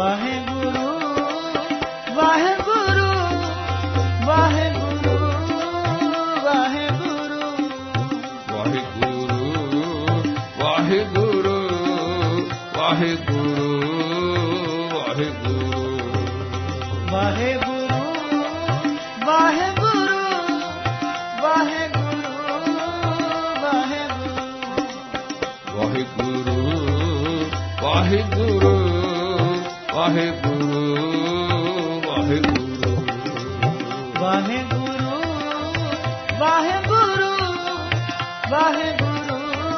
ਵਾਹਿਗੁਰੂ ਵਾਹਿਗੁਰੂ ਵਾਹਿਗੁਰੂ ਵਾਹਿਗੁਰੂ ਵਾਹਿਗੁਰੂ ਵਾਹਿਗੁਰੂ ਵਾਹਿਗੁਰੂ ਵਾਹਿਗੁਰੂ ਵਾਹਿਗੁਰੂ ਵਾਹਿਗੁਰੂ ਵਾਹਿਗੁਰੂ ਵਾਹਿਗੁਰੂ ਵਾਹਿਗੁਰੂ ਵਾਹਿਗੁਰੂ ਵਾਹਿਗੁਰੂ ਵਾਹਿਗੁਰੂ ਵਾਹਿਗੁਰੂ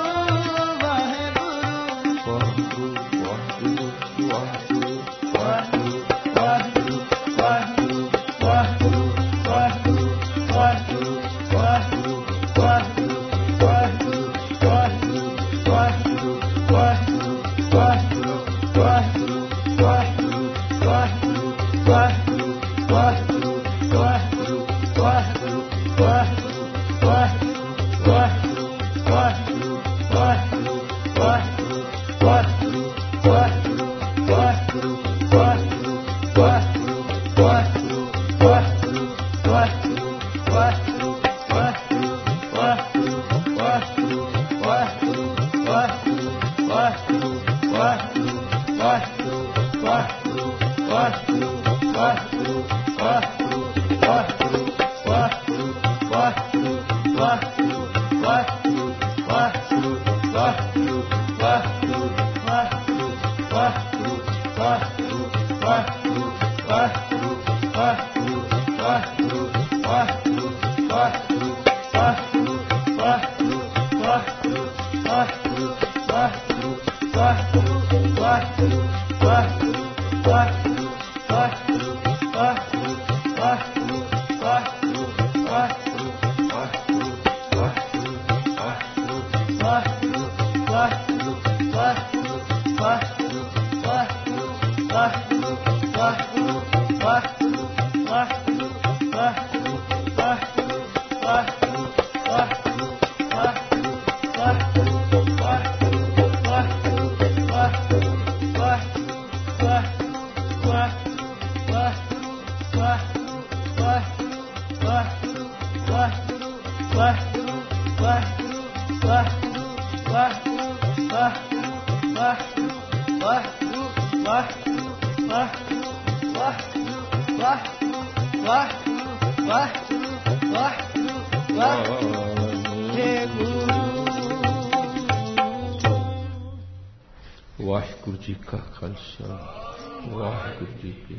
ਵਾਹਿਗੁਰੂ ਜੀ ਕਾ ਖਾਲਸਾ ਵਾਹਿਗੁਰੂ ਜੀ ਕੀ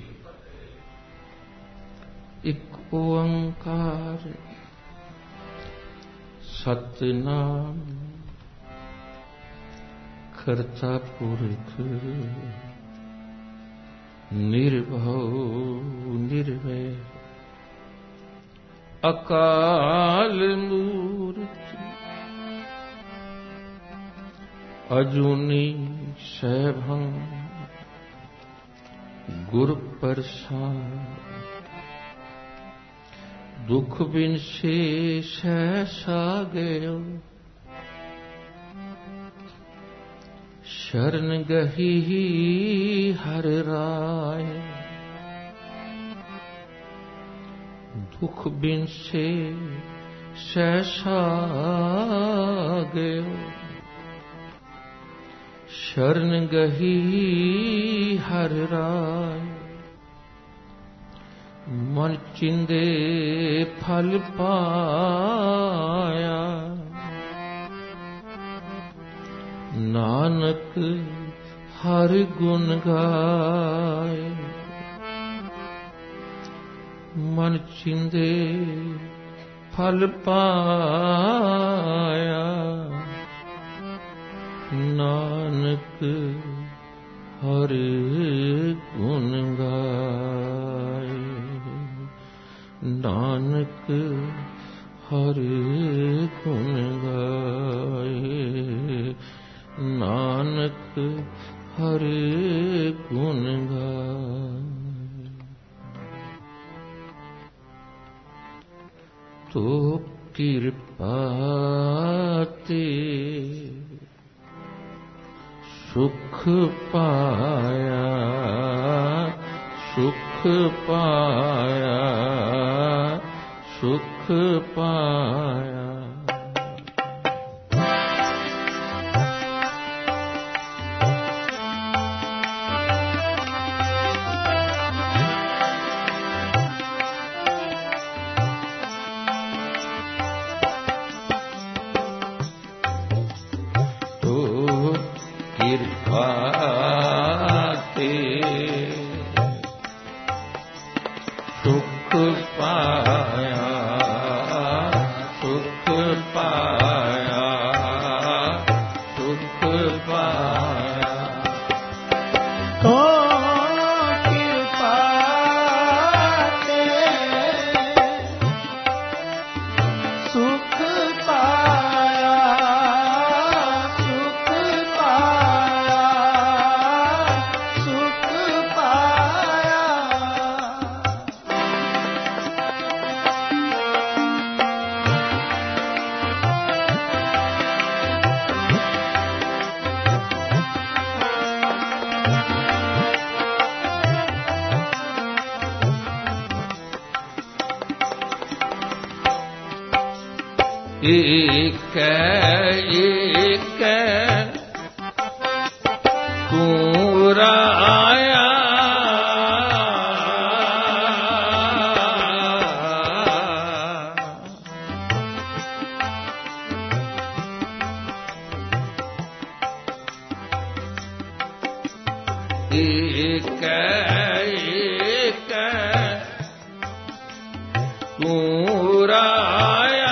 ਇੱਕ ਓੰਕਾਰ ਸਤਿਨਾਮ ਕਰਤਾ ਪੁਰਖ ਨਿਰਭਉ ਨਿਰਵੈਰ ਅਕਾਲ ਮੂਰਤਿ ਅਜੂਨੀ ਸੈਭੰ ਗੁਰ ਪ੍ਰਸਾਦ ਦੁਖ ਬਿਨ ਸੈ ਸਾਗਿਓ शरण गही हर राय दुख बिन से सहसा गयो शरण गही हर राय मन चिंदे फल पाया नानक हर गुण गाय मन चिंदे फल पाया नानक हर गुण गाय नानक हर गुण गाय नानक हर गुण गाय तो कृपा ते सुख पाया, सुख पाया, सुख पाया। एक एक कुराया एक एक कुराया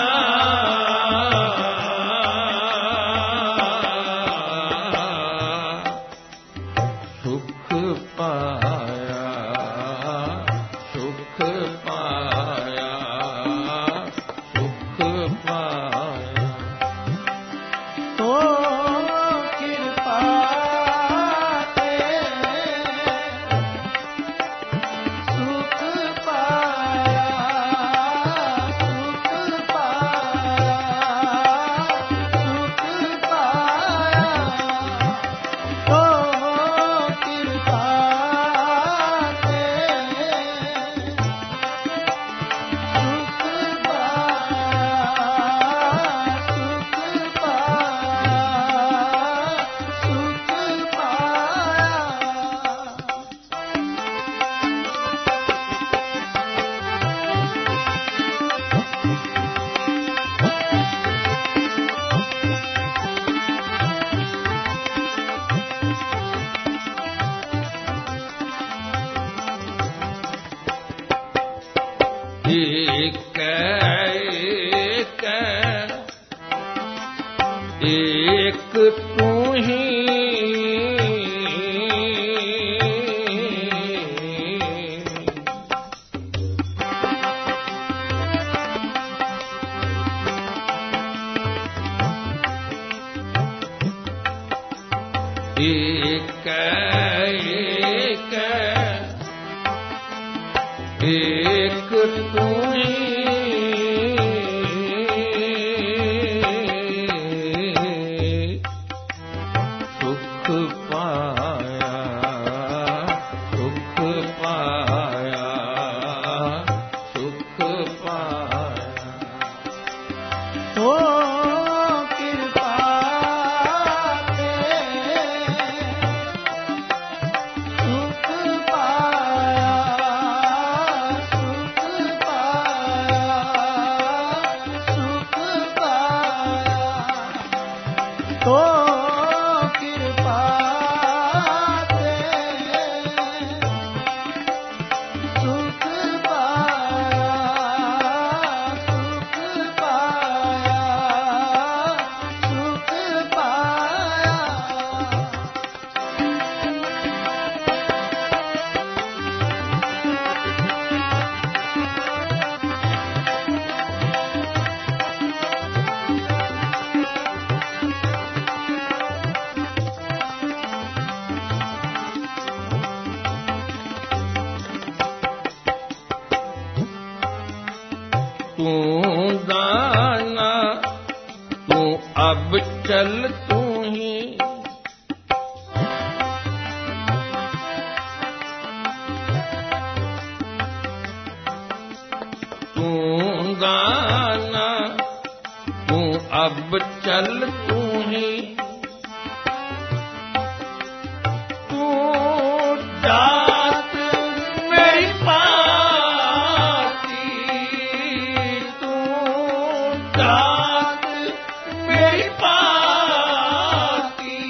एक एक तू ही एक एक तू सुख पाया, सुख पाया, सुख पाया। तो कृपा सुख पाया, सुख पाया, सुख पाया। तो कृपा सुख पाया, सुख पाया, सुख पाया। तू दाना तू अब चल तू ही अब चल तू ही तू जात मेरी पाती तू जात मेरी पाती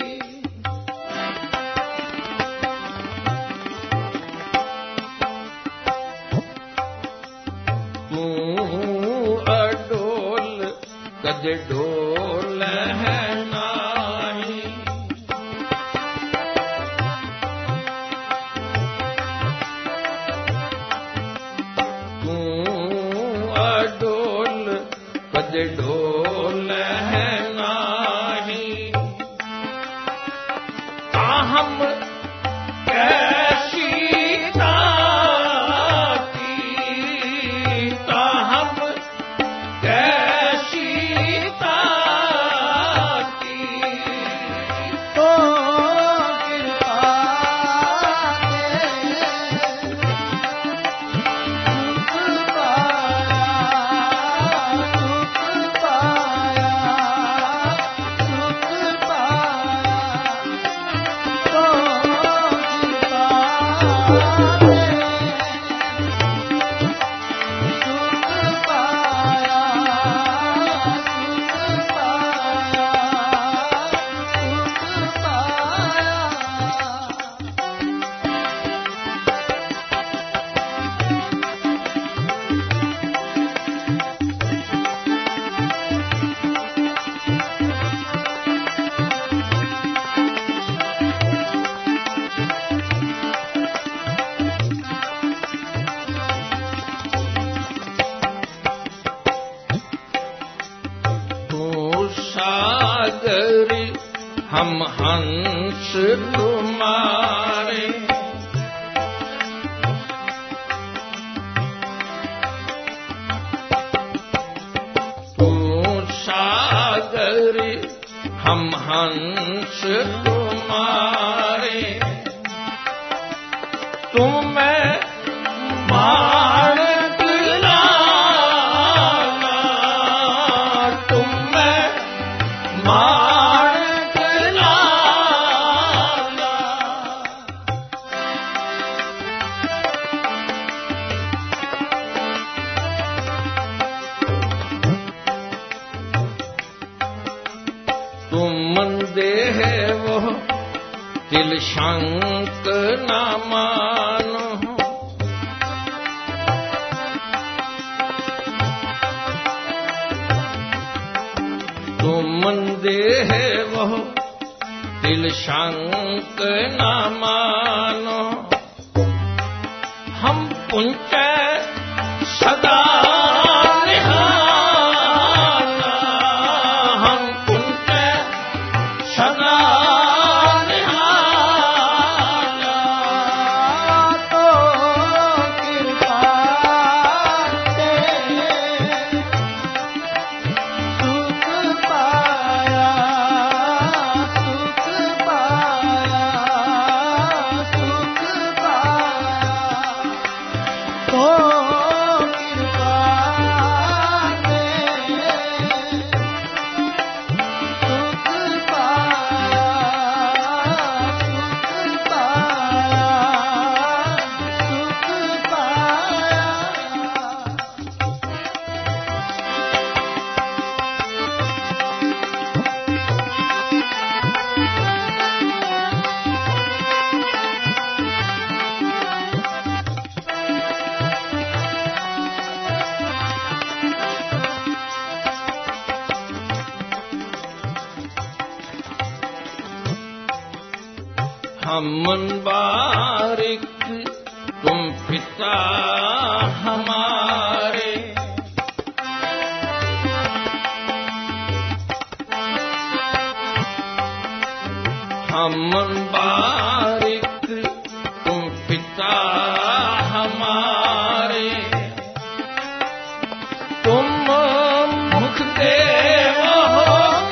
तू अडोल कद ढोल है नाही तू अडोल कद ढोल है नाही हम कैसी ताती हम कैसी ताती तो कृपा सागरी हम हंस तुम्हारे तू सागरी हम हंस तुम्हारे तुम्हें बाण दिलाना तुम्हें बाण दिलाना तुम देह वो तिल शंक न मानो तुम देह वो तिल शंक न मानो हम पुंच सदा निहाना हम पुंच सदा निहाना तो कृपा सुख पाया सुख पाया सुख पाया तो कृपा सुख पाया सुख पाया सुख पाया हम बारिक तुम पिता हमारे हम बारिक तुम पिता हमारे तुम मुख देव हो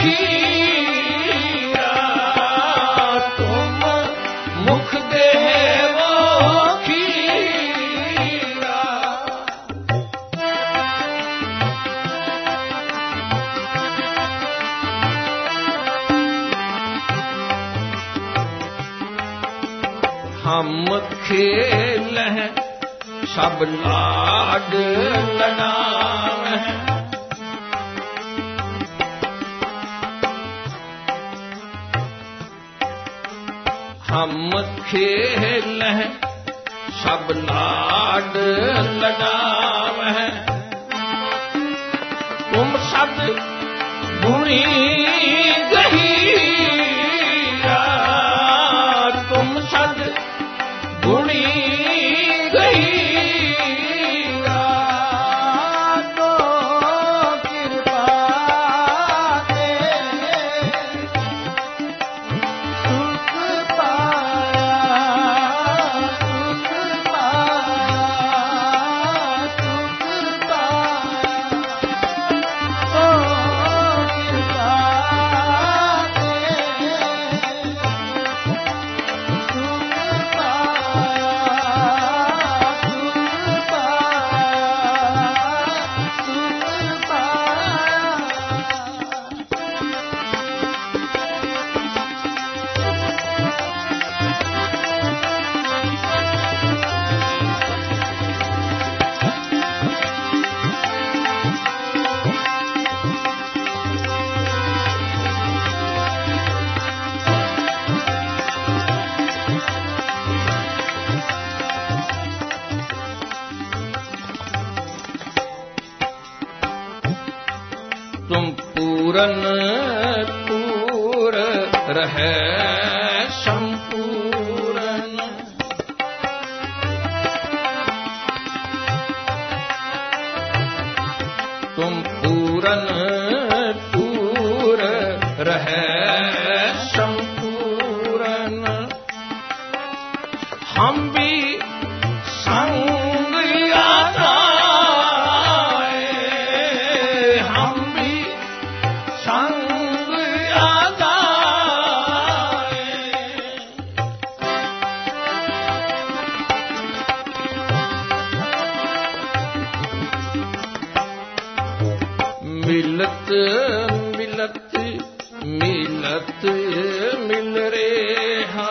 खीरा तुम मुख देव हो खीरा हम खेलह सब लाड लड़ावह। हम खेलह सब लाड लड़ावह। तुम सद गुणी गहीरा, तुम सद गुणी गहीरा। तो कृपा से सुख पाया, सुख पाया, सुख पाया। तो कृपा से सुख तुम पूरन पूर रहे संपूरन। तुम पूरन पूर रहे संपूरन। हम भी संग याद आए, हम भी संग याद आए। मिलत मिलत मिलत मिल रेहा।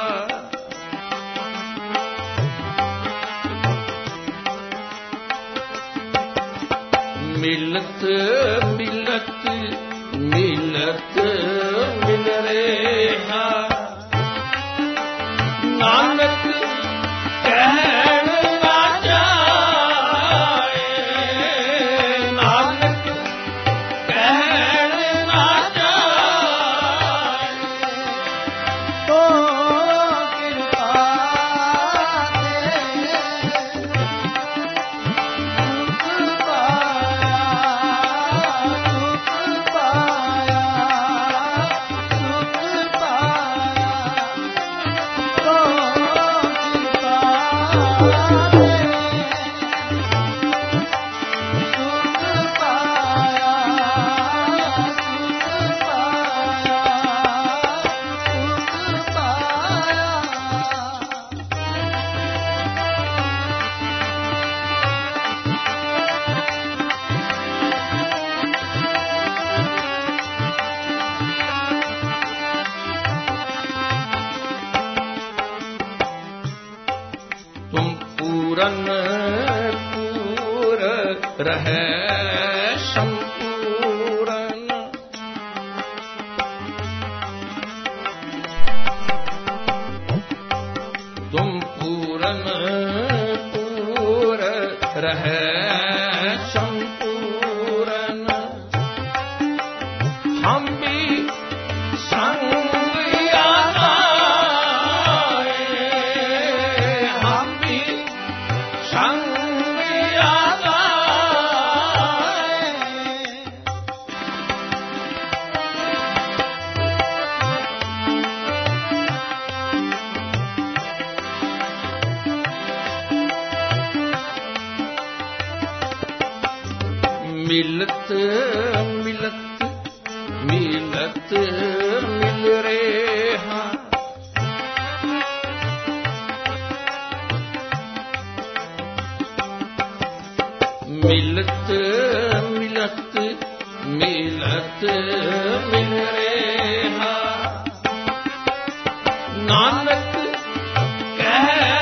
मिलत मिलत मिलत मिल रेहा। नानक कहन ना जाए, नानक कहन ना जाए। तो कृपा से सुख पाया, सुख पाया, सुख पाया। तो कृपा से सुख पाया, सुख पाया, सुख पाया। तुम पूरन पूर रहे संपूरन। तुम पूरन पूर रहे संपूरन। हम भी संग याद आए, हम भी संग याद आए। मिलत मिलत मिलत मिल रेहा। मिलत मिलत मिलत मिल रेहा। नानक कह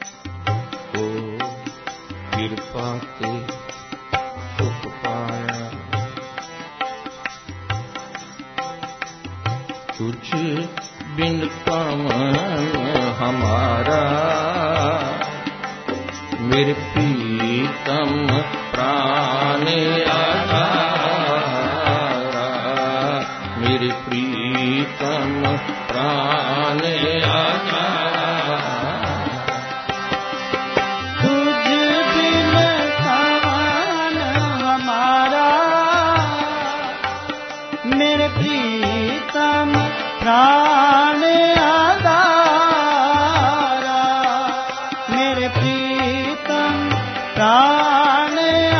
हमारा मेरे प्रीतम प्राण आधारा मेरे प्रीतम प्राण आधारा तुझ बिन कौन हमारा मेरे प्रीतम प्राण आधारा मेरे प्रीतम प्राण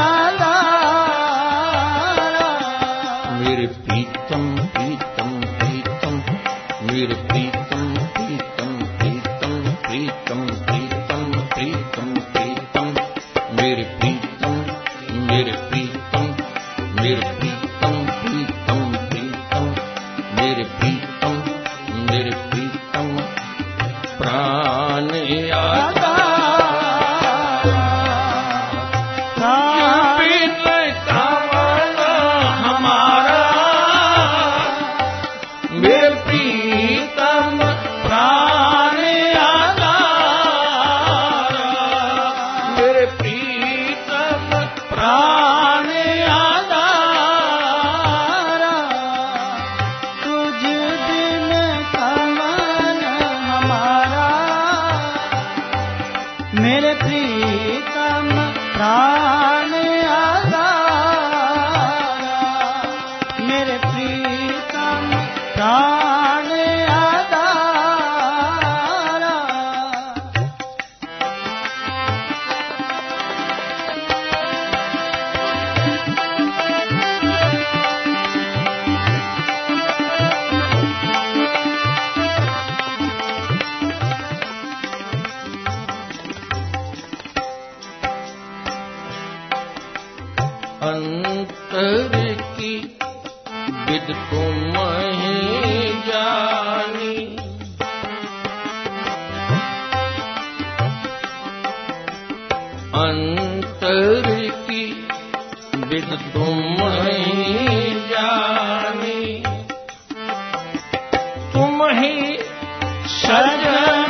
आधारा मेरे प्रीतम प्रीतम प्रीतम मेरे प्रीतम प्रीतम प्रीतम प्रीतम प्रीतम प्रीतम प्रीतम मेरे प्रीतम मेरे प्रीतम मेरे प्रीतम प्रीतम प्रीतम मेरे प्रीतम मेरे प्रीतम प्राण मेरे प्रीतम प्राण आधारा मेरे प्रीतम प्राण आधारा अंतर की विद तुम ही जानी अंतर की विद तुम ही जानी तुम ही सजन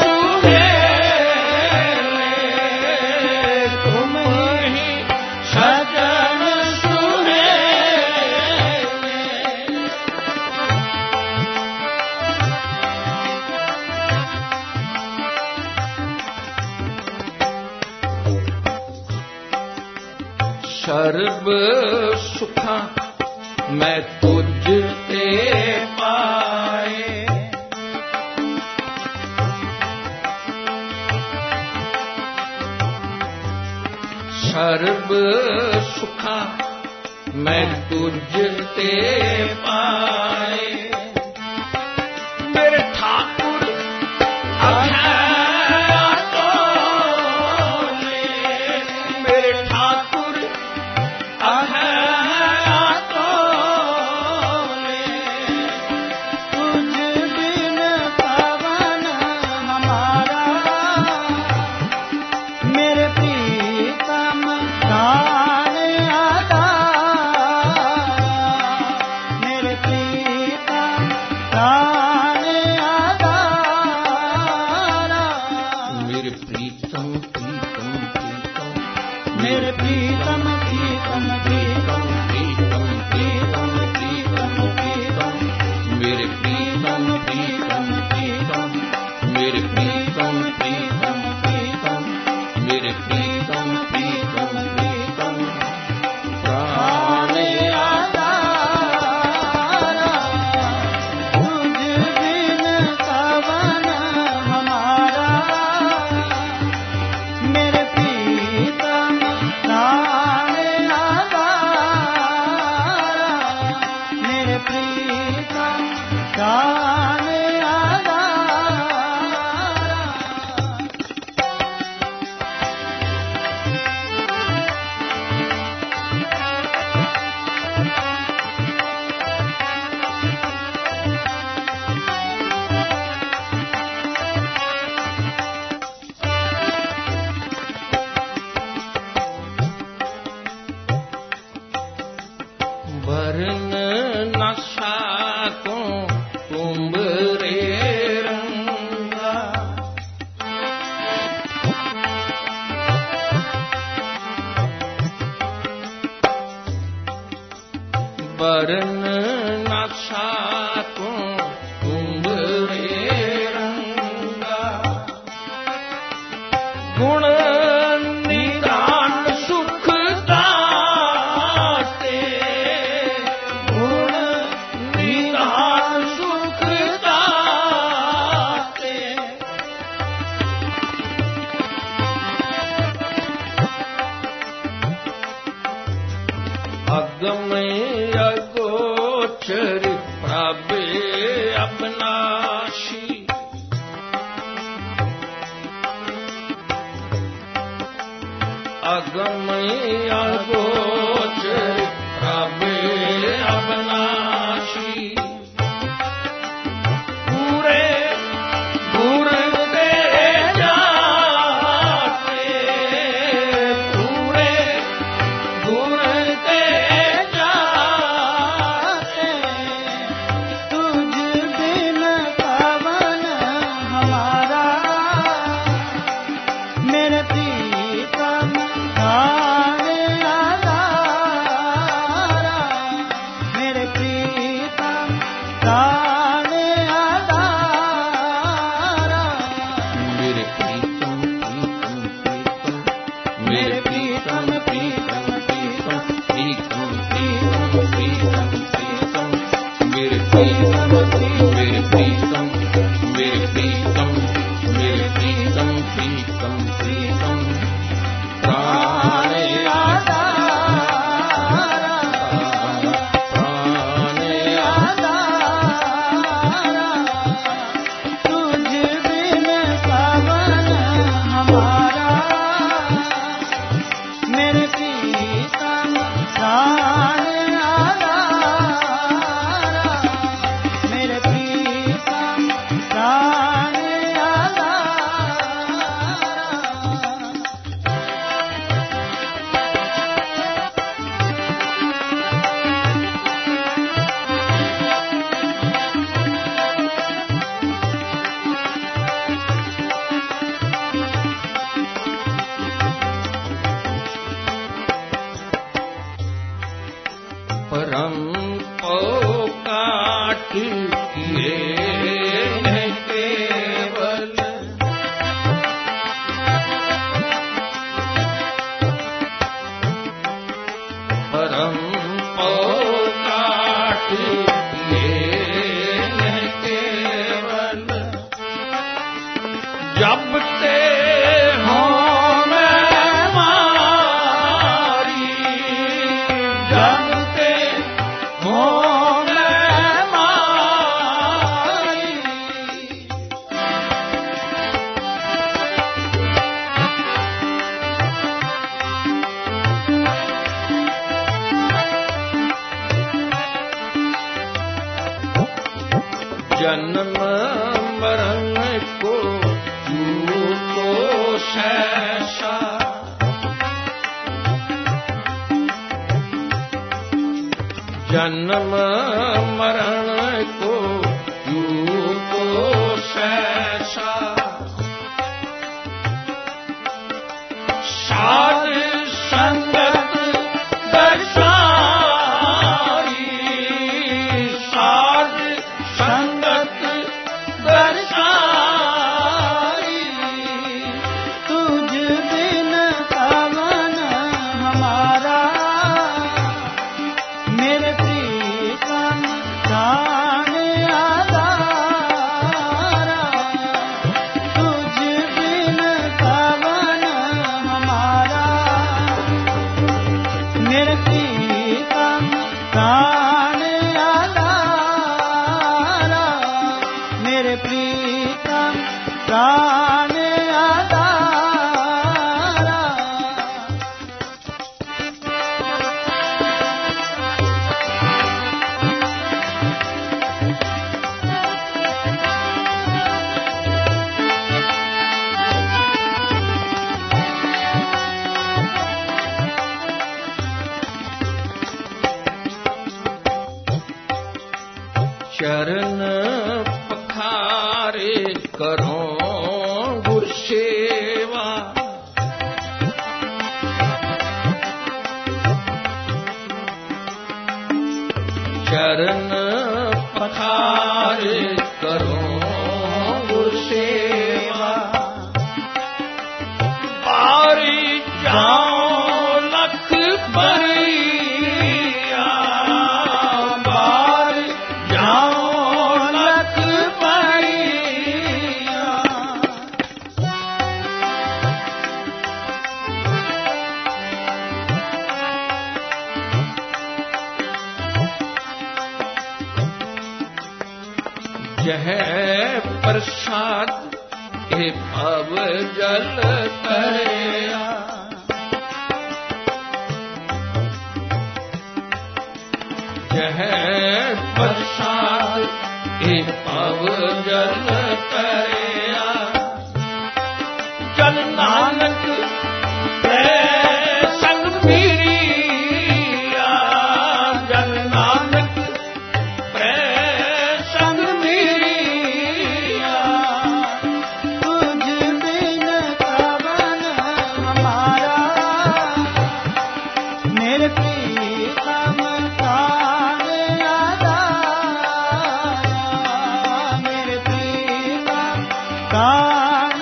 सर्व सुखा मैं तुझते पाए सर्व सुखा मैं तुझते पाए मेरे ठाकुर मेरे प्रीतम प्रीतम प्रीतम प्रीतम प्रीतम प्रीतम प्रीतम मेरे प्रीतम प्रीतम प्रीतम मेरे प्रीतम प्रीतम प्रीतम मेरे प्रीतम प्रीतम प्रीतम प्राण आधारा तुझ बिन कवन हमारा मेरे प्रीतम प्राण आधारा मेरे प्रीतम प्राण आधारा चरण न साको तुंग रे रंगा गुण निदान सुख दाते गुण निदान सुख दाते अगमय अगोचर प्रभे अविनाशी अगमय अगोचर प्रभे अविनाशी पूरे गुर दे जाते पूरे गुर दे जाते तुझ बिन पवन हमारा मेरे प्रीतम धारे आधारा मेरे प्रीतम धारे आधारा मेरे प्रीतम मेरे प्रीतम प्रीतम प्रीतम प्रीतम प्रीतम प्रीतम मेरे प्रीतम मेरे प्रीतम मेरे प्रीतम मेरे प्रीतम प्रीतम प्रीतम प्राणे प्राणे तुझ बिन पवन हमारा मेरे प्रीतम धारे आधारा मेरे प्रीतम धारे आधारा परम पोकाट किए हैं केवल परम पोकाट किए हैं केवल जब ते हो मैं मारी जब ते हो मैं मारी जन्म मरण को को शैशा जन्म मरण को को शैशा साध संगत दर्शाई साध संगत दर्शाई तुझ बिन पवन हमारा मेरे प्रीतम धारे आधारा तुझ बिन पवन हमारा मेरे प्रीतम धारे आधारा मेरे प्रीतम धारे आधारा चरण पखारे करो गुर सेवा चरण पखारे करो गुरु सेवा, बारी जाओ लख परिया, बारी जाओ लख परिया। यह प्रसाद हे भव जल तरया, यह प्रसाद हे भव जल तरया। जन नानक संग मीरिया, जन नानक संग मीरिया। तुझ बिन कवन हमारा, मेरे प्रीतम कान आधारा, मेरे प्रीतम कान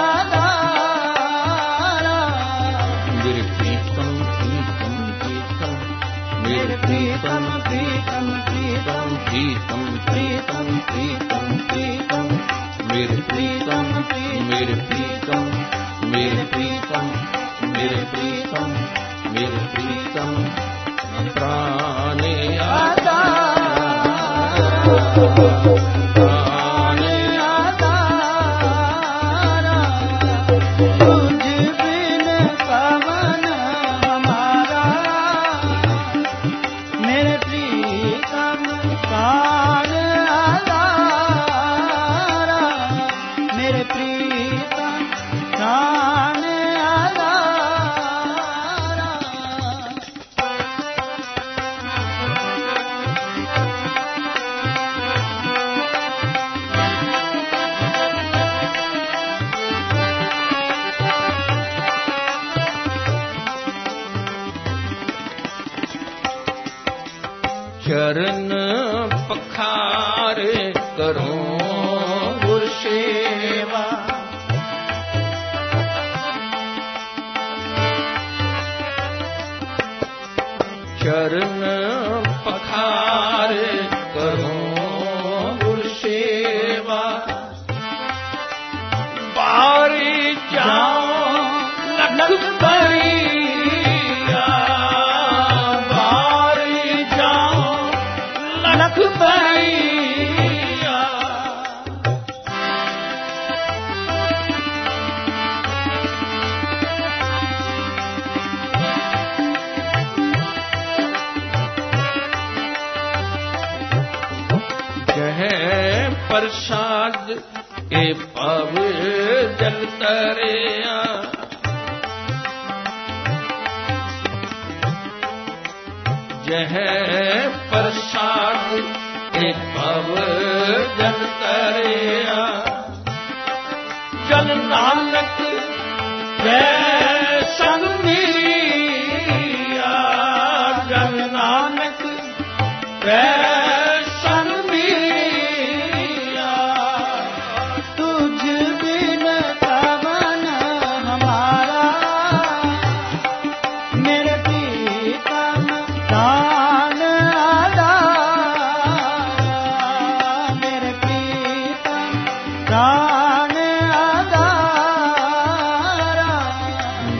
आधारा। मेरे प्रीतम प्रीतम प्रीतम, मेरे प्रीतम प्रीतम प्रीतम प्रीतम प्रीतम प्रीतम प्रीतम, मेरे प्रीतम मेरे प्रीतम मेरे प्रीतम मेरे प्रीतम मेरे प्रीतम प्राणे प्राणे आधारा। तुझ बिन कवन हमारा, मेरे प्रीतम कान आधारा, मेरे प्रीतम कान आधारा। चरण पखारे करो गुरु सेवा, चरण पखारे करो गुरु सेवा। बारी जाओ लख परिया, बारी जाओ लख परिया। यह प्रसाद ए भव जल तरया, यह प्रसाद ए भव जल तरया। जन नानक संग मीरिया, जन नानक संग मीरिया। तुझ बिन कवन हमारा, मेरे प्रीतम कान आधारा, मेरे प्रीतम कान आधारा।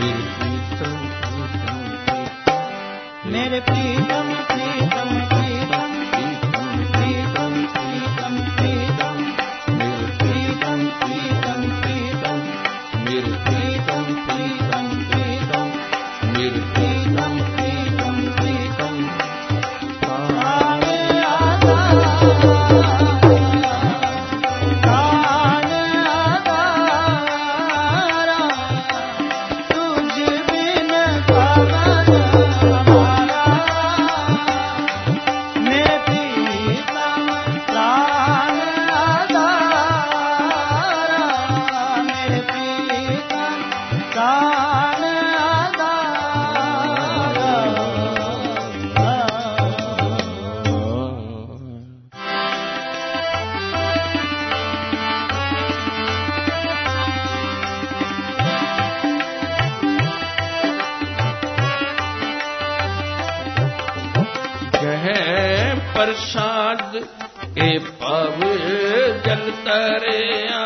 प्रसाद ए पव जल तरिया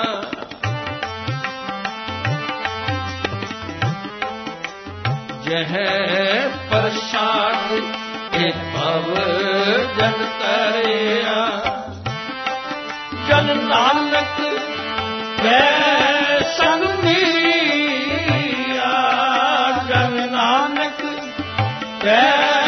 जह प्रसाद ए पव जल तरिया जन नानक कै संग मिया जन नानक कै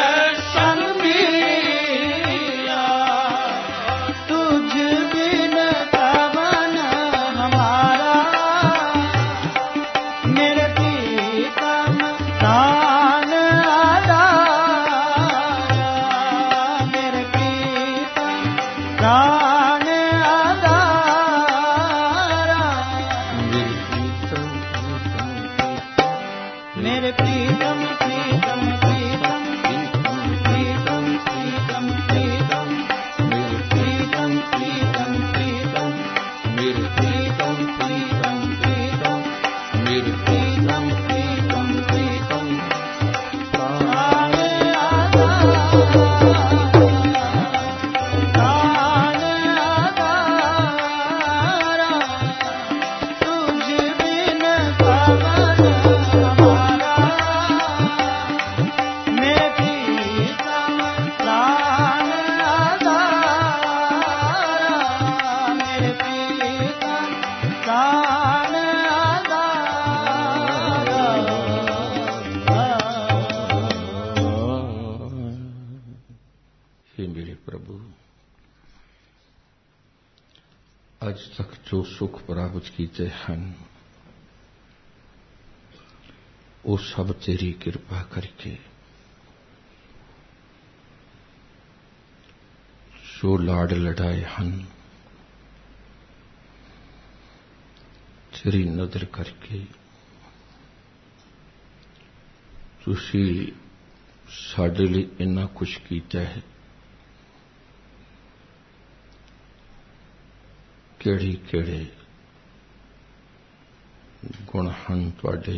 अज तक जो सुख प्राप्त कीते हैं वो सब तेरी कृपा करके जो लाड़ लड़ाए हैं तेरी नजर करके तुसी साडे लिए इन्ना कुछ कीता है केड़ी केड़े गुण हैं तुहाडे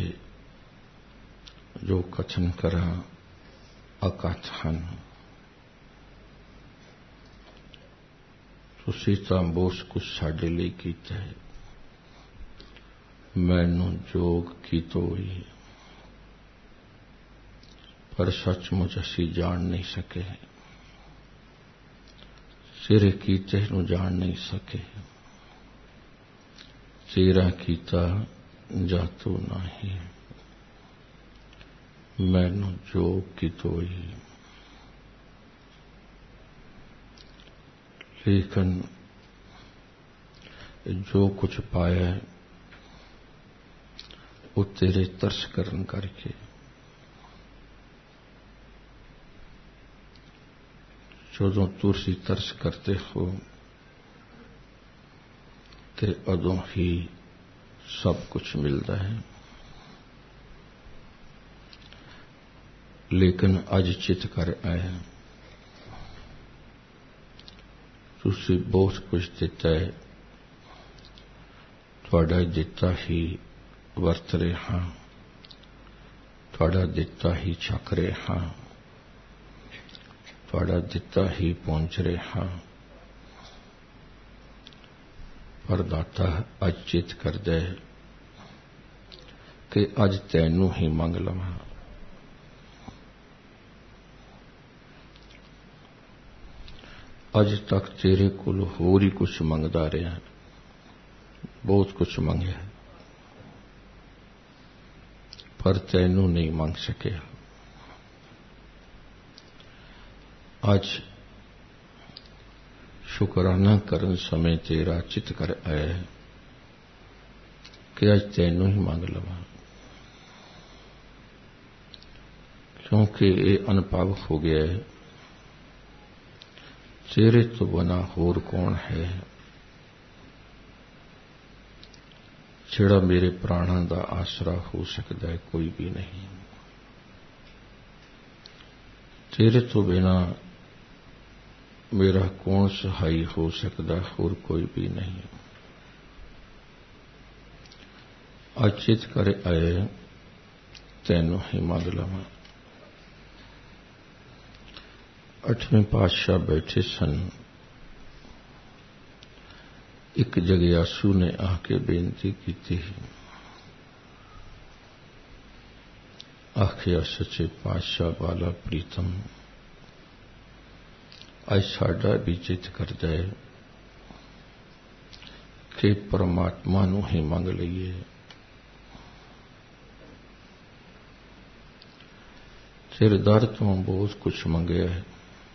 जो कथन करा अकथ हैं तुसी तां बहुत कुछ साडे लिए कीता है मैनू जोग की तो ही पर सचमुच असी जान नहीं सके तेरे कीते नू जान नहीं सके तेरा कीता जातू नहीं मैनू जोग की तो ही लेकिन जो कुछ पाया वो तेरे तरस करन करके जदों तुसी तरस करते हो ते अदों ही सब कुछ मिलता है लेकिन अज चित कर आया तुसी बहुत कुछ दिता है तुहाडा दिता ही वरत रहे हाँ तुहाडा दिता ही छक रहे हाँ तुहाडा दिता ही पहुंच रहे हाँ पर दाता अज चित कर दे कि अज तैनू ही मंग लवां अज तक तेरे कोल होर ही कुछ मंगदा रहा बहुत कुछ मंगया पर तैनू नहीं मंग सकिया अज शुकराना करन समय तेरा चित कर आया कि अज तैनू ही मंग लवां क्योंकि ये अनुभव हो गया है तेरे तो बिना होर कौन है जिहड़ा मेरे प्राणों का आसरा हो सकता है कोई भी नहीं तेरे तो बिना मेरा कौन सहाई हो सकता होर कोई भी नहीं अचित कर आए तैनू ही मंग लवां 8वें पातशाह बैठे सन। एक जगयासू ने आके बेनती की थी, आखिया सच्चे पातशाह बाला प्रीतम अज साडा भी चित करदा है कि परमात्मा नूं ही मंग लईए। तेरे दर तो बहुत कुछ मंगया है,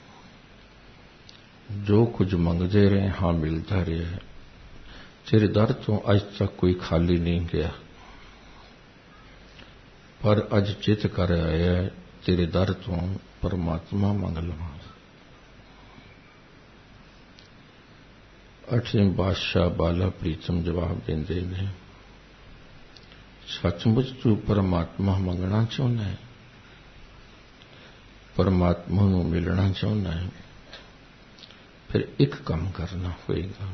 जो कुछ मंगते रहे हाँ मिलता रहा है। तेरे दर तो अज तक कोई खाली नहीं गया, पर अज चित कर आया है तेरे दर तो परमात्मा मंग लवां। 8वें बादशाह बाला प्रीतम जवाब देंदे ने, सचमुच तू परमात्मा मंगना चाहुंदा है, परमात्मा नूं मिलना चाहुंदा है, फिर एक काम करना होएगा।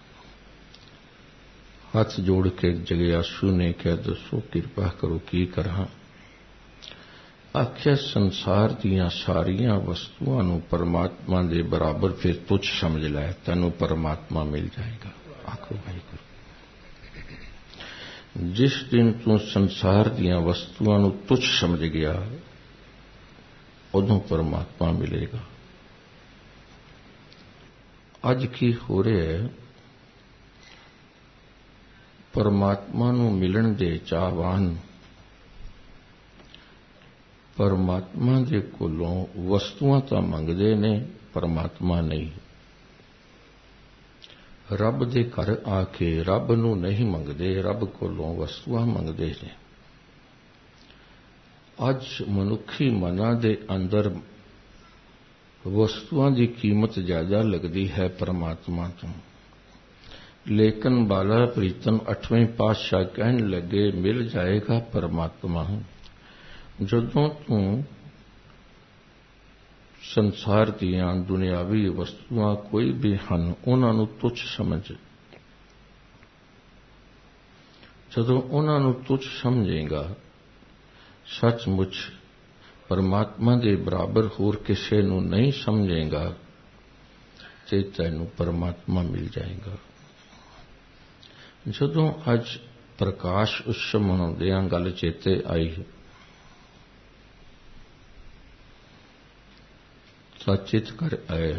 हाथ जोड़ के जगयासू ने कहा, दसो कृपा करो की करा। आख्या संसार दियां सारियां वस्तुआं नूं परमात्मा दे बराबर फिर तुच्छ समझ लै, तैनूं परमात्मा मिल जाएगा। आखो वाहिगुरू। जिस दिन तू संसार दियां वस्तुआं नूं तुच्छ समझ गया, उदों परमात्मा मिलेगा। अज की हो रहा है, परमात्मा नूं मिलण दे चाहवान परमात्मा दे कोलों वस्तुआं तां मंगदे ने, परमात्मा नहीं। रब दे घर आके रब नूं नहीं मंगदे, रब कोलों वस्तुआं मंगदे ने। अज मनुखी मना दे अंदर वस्तुआं दी कीमत ज्यादा लगदी है परमात्मा तो। लेकिन बाला प्रीतम 8वें पातशाह कहन लगे, मिल जाएगा परमात्मा जदों तू संसार दियां दुनियावी वस्तुआं कोई भी हन उन्हां नूं तुच्छ समझ। जदों उन्हां नूं तुच्छ समझेगा, सचमुच परमात्मा दे बराबर होर किसे नूं नहीं समझेगा, ते तैनूं परमात्मा मिल जाएगा। जदों अज प्रकाश उत्सव मनाउंदियां गल चेते आई, चित कर आए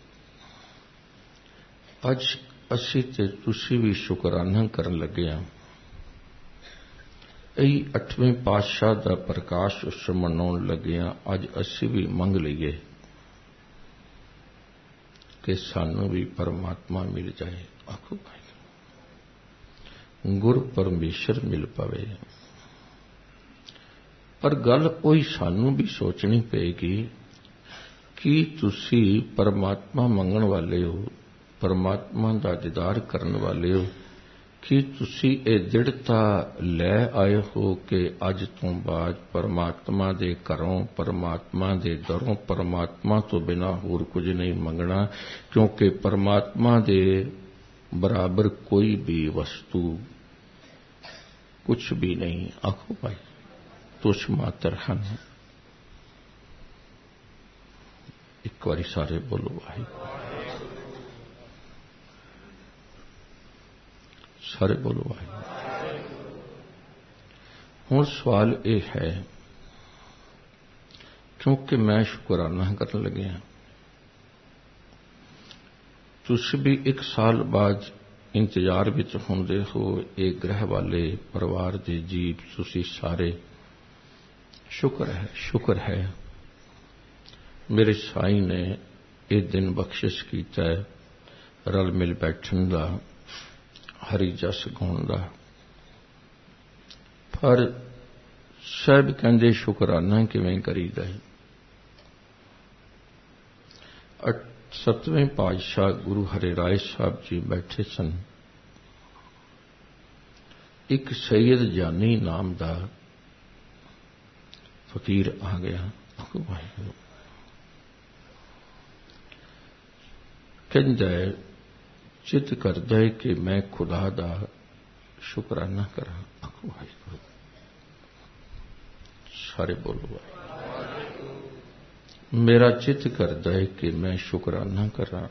अज असी ते तुसी भी शुकराना करन लगे हां। यही 8वें पातशाह दा प्रकाश उत्सव मनाउण लगे हां। अज असी भी मंग लईए कि सानू भी परमात्मा मिल जाए। आखो भाई, गुर परमेश्वर मिल पावे। पर गल कोई सानू भी सोचनी पेगी कि तुसी परमात्मा मंगण वाले हो, परमात्मा दा दीदार करन वाले हो, कि तुसी ये दृढ़ता लै आए हो कि अज तो बाद परमात्मा दे घरों, परमात्मा दे दरों, परमात्मा तो बिना होर कुछ नहीं मंगना, क्योंकि परमात्मा दे बराबर कोई भी वस्तु कुछ भी नहीं। आखो भाई, तुच्छ मात्र हन। एक बारी सारे बोलो वाहिगुरू, सारे बोलो वाहिगुरू। हुण सवाल यह है, क्योंकि मैं शुकराना करन लगे हां, तुसीं भी 1 साल बाद इंतजार विच हुंदे हो। एक ग्रह वाले परिवार दे जीव तुसीं सारे, शुक्र है मेरे साईं ने ये दिन बख्शिश कीता है, रल मिल बैठन दा, हरी जस गाउण दा। पर साहब कहंदे शुकराना किवें करीदा है। 7वें पातशाह गुरु हरिराय साहब जी बैठे सन। एक सैयद जानी नाम दा फकीर आ गया। कहंदा है, चित करदा है कि मैं खुदा दा शुकराना करा। आखो वाहिगुरू, सारे बोलो वाहिगुरू। मेरा चित्त करता है कि मैं शुकराना करा।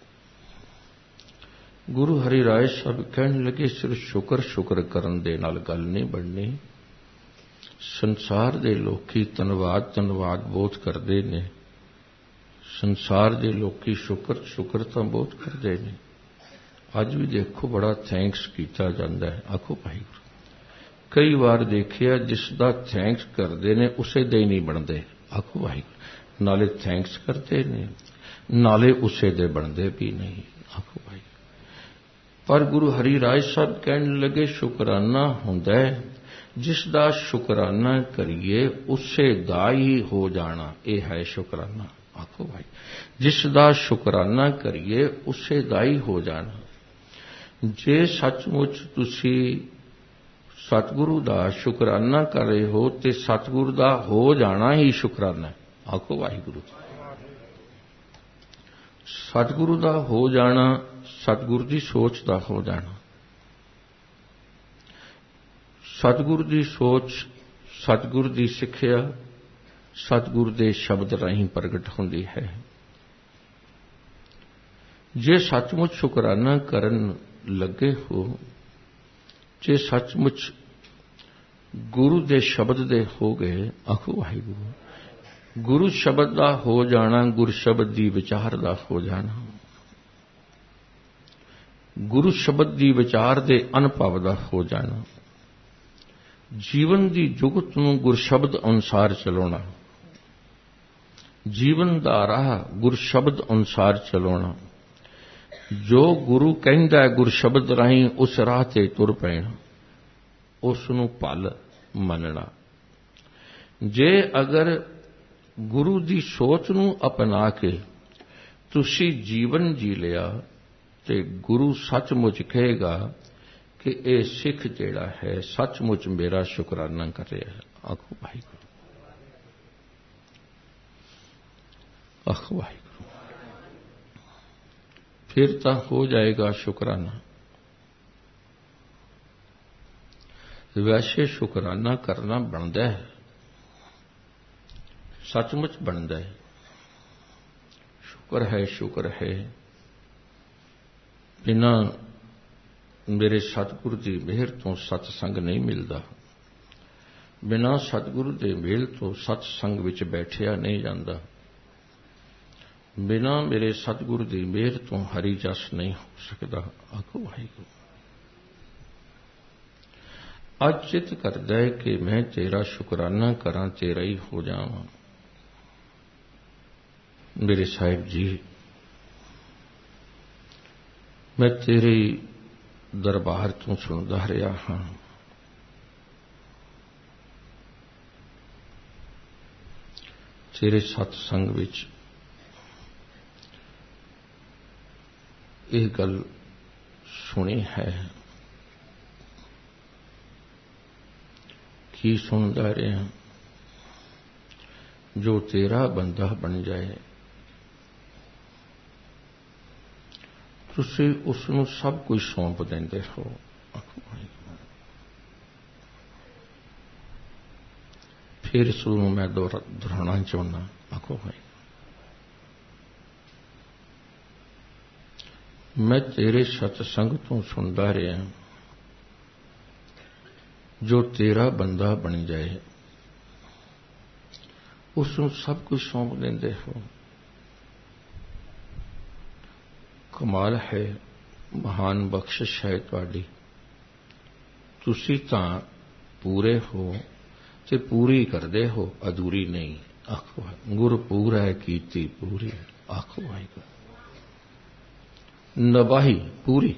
गुरु हरि राय साहब कहने लगे सिर्फ शुक्र शुक्र करन दे नाल गल नहीं बननी। संसार दे लोकी धन्नवाद धन्नवाद बहुत करते ने, संसार दे लोकी शुक्र शुक्र तो बहुत करते ने। अज भी देखो बड़ा थैंक्स किया जाता है, आखो वाहिगुरू। कई बार देखिया जिसका थैंक्स करते ने उसे दे नहीं बनते, आखो वाहिगुरू। नाले थैंक्स करते ने नाले उसे दे बनते भी नहीं, आखो वाहिगुरू। पर गुरु हरि राय साहब कहने लगे शुकराना हुंदा है जिसदा शुकराना करिए उसे दा ही हो जाना, यह है शुकराना, आखो भाई। जिसदा शुकराना करिए उसे दा ही हो जाना। जे सचमुच तुसी सतगुरु दा शुकराना कर रहे हो ते सतगुरु दा हो जाना ही शुकराना, आखो वाहिगुरू। सतगुरु दा हो जाना सतगुरु की सोच दा हो जाना। सतगुरु की सोच सतगुरु की सिक्ख्या सतगुरु के शब्द राहीं प्रगट होंदी है। जे सचमुच शुकराना करन लगे हो, जे सचमुच गुरु के शब्द दे हो गए, आखो वाहिगुरू। गुरु शब्द का हो जाना गुरु शब्द की विचार का हो जाना, गुरु शब्द की विचार के अनुभव का हो जाना, जीवन की जुगत नूं गुर शब्द अनुसार चलाना, जीवन का राह गुर शब्द अनुसार चलाना। जो गुरु कहंदा है गुर शब्द राहीं उस राह ते तुर पैना, उसनूं भल मनना। जे अगर गुरु की सोच नूं अपना के तुसी जीवन जी लिया ते गुरु सचमुच कहेगा कि ये सिख जिहड़ा है सचमुच मेरा शुकराना कर रहा है, आखो वाहिगुरू, आखो वाहिगुरू। फिर तो हो जाएगा शुकराना। वैसे शुकराना करना बनता है, सचमुच बनता है। शुक्र है बिना मेरे सतगुरु की मेहर तो सत्संग नहीं मिलता, बिना सतगुरु के मेल तो सत्संग विच बैठिया नहीं जाता, बिना मेरे सतगुरु की मेहर तो हरि जस नहीं हो सकता, आखो वाहिगुरू। अज चित करदा है कि मैं तेरा शुकराना करा, तेरा ही हो जावां। मेरे साहिब जी, मैं तेरे दरबार तो सुनता रहा हाँ, तेरे सत्संग विच यह गल सुनी है कि सुनता रहा, जो तेरा बंदा बन जाए तुसी उसनूं सब कुछ सौंप देंदे हो, फिर इसनूं मैं दोहराना चाहुंदा, आखो भाई मैं तेरे सत्संग तो सुनता रहा, जो तेरा बंदा बन जाए उसनूं सब कुछ सौंप देंदे हो। कमाल है, महान बख्शिश है तुहाडी। तुसी तां पूरे हो ते पूरी करदे हो, अधूरी नहीं, आखो गुर पूरा है कीती पूरी, आखो वाहिगुरू। नवाही पूरी,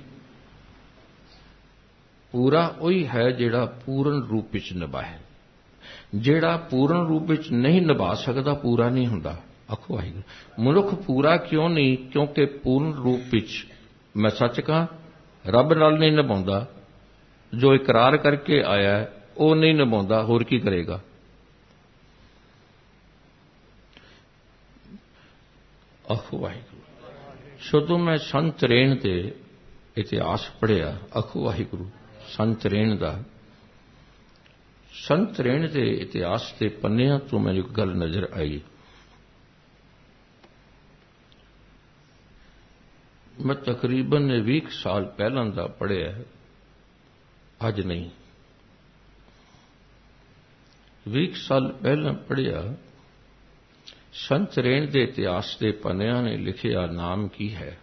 पूरा वही है जिहड़ा पूर्ण रूप विच निभाए, जिहड़ा पूर्ण रूप विच नहीं निभा सकदा पूरा नहीं हुंदा, आखो वाहिगुरू। मनुख पूरा क्यों नहीं? क्योंकि पूर्ण रूप विच मैं सच कहां रब नाल नहीं निभाउंदा, जो इकरार करके आया है वो नहीं निभाउंदा, होर की करेगा। आखो वाहिगुरू। जदों मैं संत रेण दे इतिहास पढ़िया, आखो वाहिगुरू, संत रेण दा, संत रेण दे इतिहास के पन्नियां तो मैनूं एक गल नजर आई। मैं तकरीबन 20 साल पहलां दा पढ़िया, अज नहीं। 20 साल पहलां पढ़िया संत रेण दे इतिहास के पन्नियां ने लिखिया नाम की है।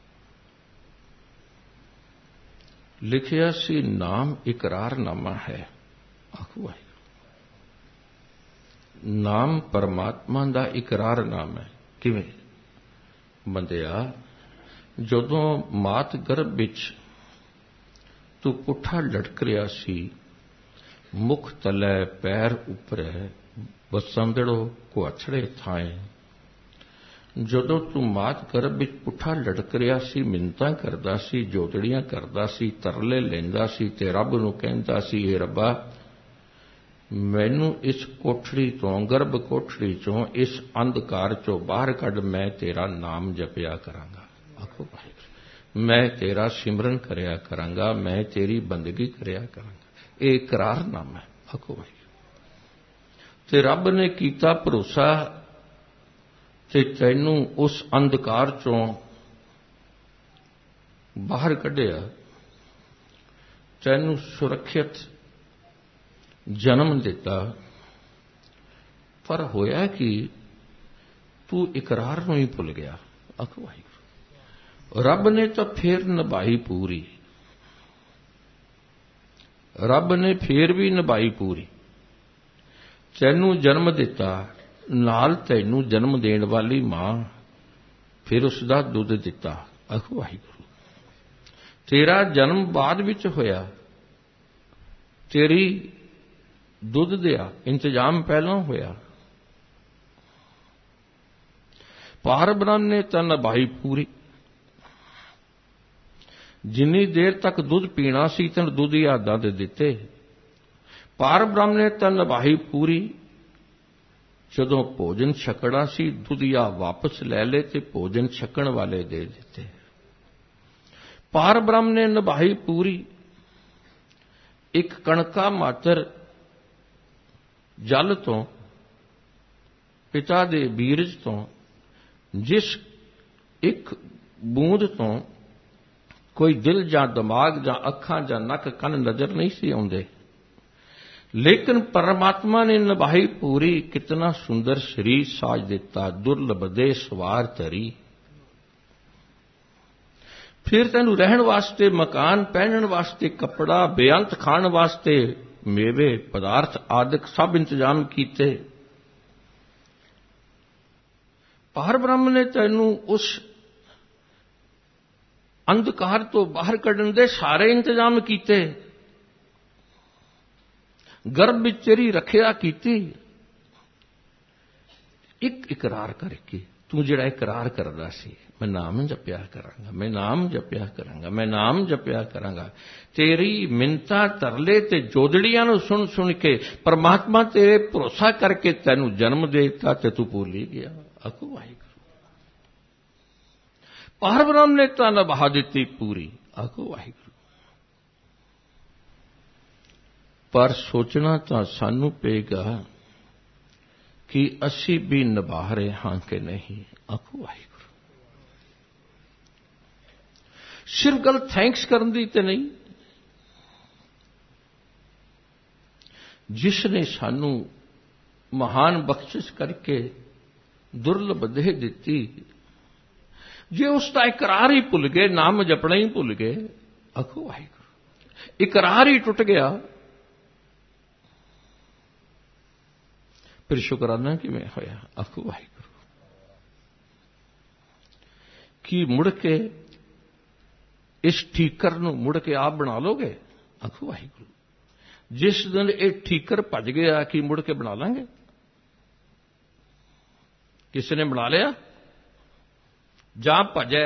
लिखिया सी नाम इकरारनामा है। आखो वाहिगुरू। नाम परमात्मा दा इकरारनामा है। किवें बंदिया, जदों मात गर्भ विच तू पुठा लटक रहा सी, मुख तलै पैर उपर बसंदड़ो कुआछड़े थाए, जदों तू मात गर्भ विच पुठा लटक रहा सी, मिन्नतां करदा सी, जोतड़ियां करदा सी, तरले लैंदा सी ते रब नूं कहंदा सी, हे रब्बा मैनू इस कोठड़ी तो, गर्भ कोठड़ी चों, इस अंधकार चों बाहर कढ, मैं तेरा नाम जपिया करांगा। आखो वाहिगुरू। मैं तेरा सिमरन करया करांगा, मैं तेरी बंदगी करया करांगा। ये इकरारनामा है। आखो वाहिगुरू। ते रब ने कीता भरोसा ते तैनू उस अंधकार चों बाहर कढिया, तैनू सुरक्षित जन्म दिता। पर होया कि तू इकरार नूं ही भुल गया। आखो वाहिगुरू। रब ने तो फिर निभाई पूरी, रब ने फिर भी निभाई पूरी। तैनू जन्म दिता, नाल तैनू जन्म देण वाली मां फिर उसदा दुध दिता। आखो वाहिगुरू। तेरा जन्म बाद विच होया, तेरी दुध दिया इंतजाम पहलों होया। पार ब्रह्म ने तो निभाई पूरी। जिन्नी देर तक दुध पीना सी तैन दुध यादां दे दिते। पार ब्रह्म ने तो निभाई पूरी। जदों भोजन छकड़ा सी, दुधिया वापस ले ले ते भोजन छकण वाले दे दिते। पार ब्रह्म ने निभाई पूरी। एक कणका मात्र जल तो, पिता दे बीरज तो, जिस एक बूंद तो कोई दिल जां दिमाग जां अखां जां नक कन नजर नहीं सी आउंदे, लेकिन परमात्मा ने निभाई पूरी। कितना सुंदर शरीर साज दिता, दुर्लभ दे सवार धरी। फिर तैनू रहन वास्ते मकान, पहनण वास्ते कपड़ा, बेअंत खाण वास्ते मेवे पदार्थ आदिक सब इंतजाम कीते। पार ब्रह्म ने तैनू उस अंधकार तो बाहर कढण दे सारे इंतजाम कीते। गर्भ विच तेरी रखिया कीती। एक इकरार करके तू जिहड़ा इकरार करदा सी, मैं नाम जपिया करांगा, मैं नाम जपिया करांगा, मैं नाम जपिया करांगा। तेरी मिन्नतां तरले ते जोदड़ियां नूं सुन सुन के परमात्मा तेरे भरोसा करके तैनू जन्म दे दिता ते तू भुल ही गया। आखो वाहिगुरू। पार ब्रह्म ने तां निभा दित्ती पूरी। आखो वाहिगुरू। पर सोचना तां सानू पेगा कि असी भी निभा रहे हां कि नहीं। आखो वाहिगुरू। सिर्फ गल थैंक्स करन दी ते नहीं, जिसने सानू महान बख्शिश करके दुर्लभ देह दिती, जे उसका इकरार ही भुल गए, नाम जपना ही भुल गए। आखो वाहिगुरू। इकरार ही टुट गया, फिर शुकराना किवें होया। आखो वाहिगुरू। कि मुड़ के इस ठीकर नूं मुड़ के आप बना लोगे। आखो वाहिगुरू। जिस दिन ये ठीकर भज गया कि मुड़ के बना लांगे? किसी ने बना लिया जां भजै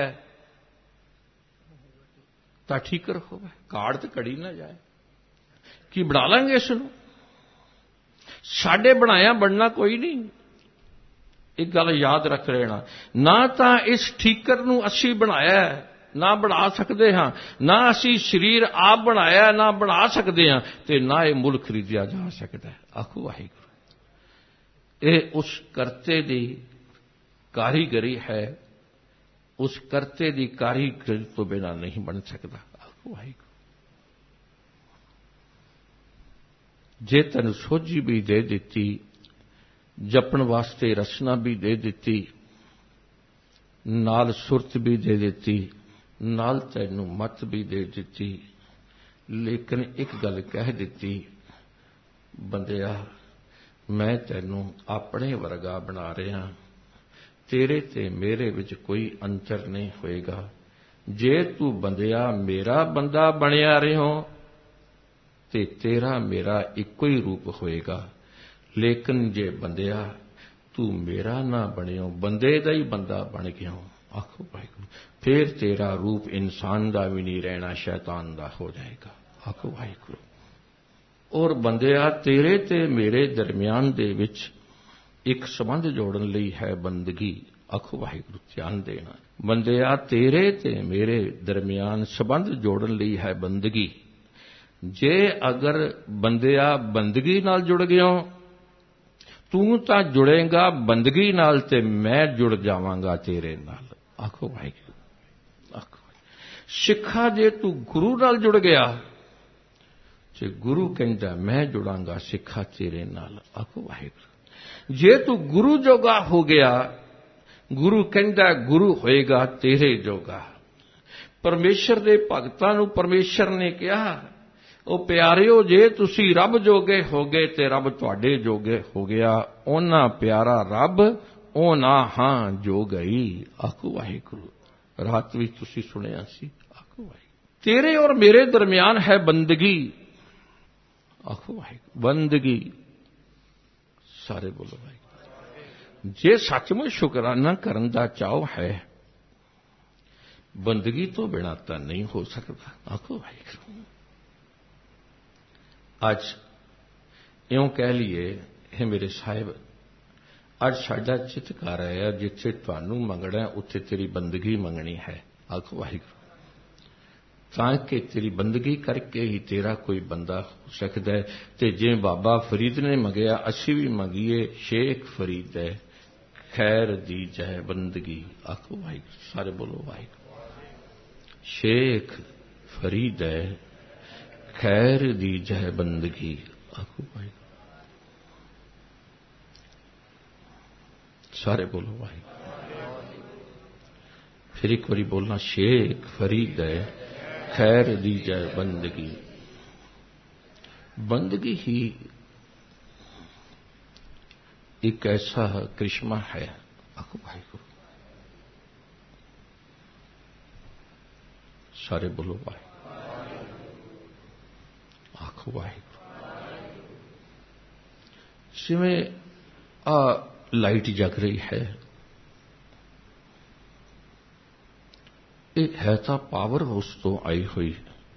तां ठीकर होवे, काड़ ते कड़ी ना जाए। कि बना लांगे इसनूं? साडे बनाया बनना कोई नहीं। एक गल याद रख लेना, ना तां इस ठीकर नूं असी बनाया ना बना सकते हाँ, ना असी शरीर आप बनाया ना बना सकते हैं, ते ना ये मुल खरीदिया जा सकता है। आखो वाहिगुरू। ये उस करते दी कारीगरी है उस करते दी कारीगरी तो बिना नहीं बन सकता। आखो वाहिगुरू। जे तैनूं सोझी भी दे दिती, जपण वास्ते रचना भी दे दिती, नाल सुरत भी दे दिती, नाल तैनूं मत भी दे दिती, लेकिन एक गल कह दिती, बंदिया मैं तैनूं अपने वर्गा बना रहा, तेरे ते मेरे विच कोई अंतर नहीं होएगा। जे तू बंदिया मेरा बंदा बनिया रहो ते तेरा मेरा इको ही रूप होएगा, लेकिन जे बंदिया तू मेरा ना बनियो, बंदे दा ही बंदा बन गया, आखो वाहिगुरू, फिर तेरा रूप इंसान दा भी नहीं रहना, शैतान दा हो जाएगा। आखो वाहिगुरू। और बंदिया तेरे ते मेरे दरमियान दे विच एक संबंध जोड़न लई है बंदगी। आखो वाहिगुरू, ध्यान देना। बंदिया तेरे ते मेरे दरमियान संबंध जोड़न लई है बंदगी। जे अगर बंदिया बंदगी नाल जुड़ गया, तू तां जुड़ेगा बंदगी नाल ते मैं जुड़ जावांगा तेरे नाल। आखो वाहिगुरू। आखो सिखा, जे तू गुरु नाल जुड़ गया, जे गुरु कहंदा मैं जुड़ांगा सिखा तेरे नाल। आखो वाहिगुरू। जे तू गुरु जोगा हो गया, गुरु कहंदा गुरु होएगा तेरे जोगा। परमेश्वर दे भगतां नूं परमेश्वर ने कहा, ओ प्यारिओ जे तुसी रब जोगे हो गए ते रब तुहाडे जोगे हो गया, ओना प्यारा रब ओना हां जो गई। आखो वाहिगुरू। रात भी तुसी सुनिया सी। आखो वाहिगुरू। तेरे और मेरे दरमियान है बंदगी। आखो वाहिगुरू। बंदगी। सारे बोलो वाहिगुरू। जे सचमुच शुकराना करन दा चाव है, बंदगी तो बिना तो नहीं हो सकता। आखो वाहिगुरू। आज इउं कह लीए, हे मेरे साहिब, अज साडा चित कर आया, जिथे तुहानूं मंगना है उत्थे तेरी बंदगी मंगनी है। आखो वाहिगुरू। ताकि तेरी बंदगी करके ही तेरा कोई बंदा हो सकता है। ते जिवें बाबा फरीद ने मंगिया, असीं भी मंगीए, शेख फरीद है खैर दी जय बंदगी। आखो वाहिगुरू। सारे बोलो वाहिगुरू। शेख फरीद है खैर दी जय बंदगी। आखो वाहिगुरू। सारे बोलो वाहिगुरू। फिर एक बारी बोलना, शेख फरीद है खैर दी जय बंदगी। बंदगी ही एक ऐसा करिश्मा है। आखो वाहिगुरू। सारे बोलो वाहिगुरू। आखो वाहिगुरू। जिवें आ लाइट जग रही है, ये है तो पावर हाउस तो आई हुई,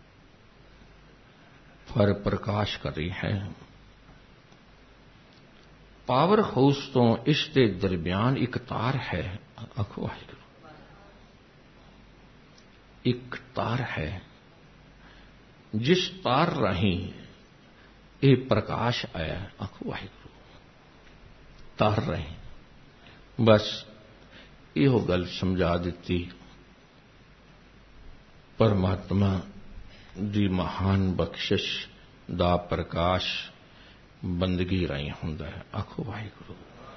पर प्रकाश कर रही है। पावर हाउस तो इसके दरमियान एक तार है। आखो वाहिगुरू। एक तार है, जिस तार राहीं ये प्रकाश आया। आखो वाहिगुरू। तार रहे बस यो गल समझा दी। परमात्मा दी महान बख्शिश दा प्रकाश बंदगी राही हुंदा है। आखो वाहिगुरू।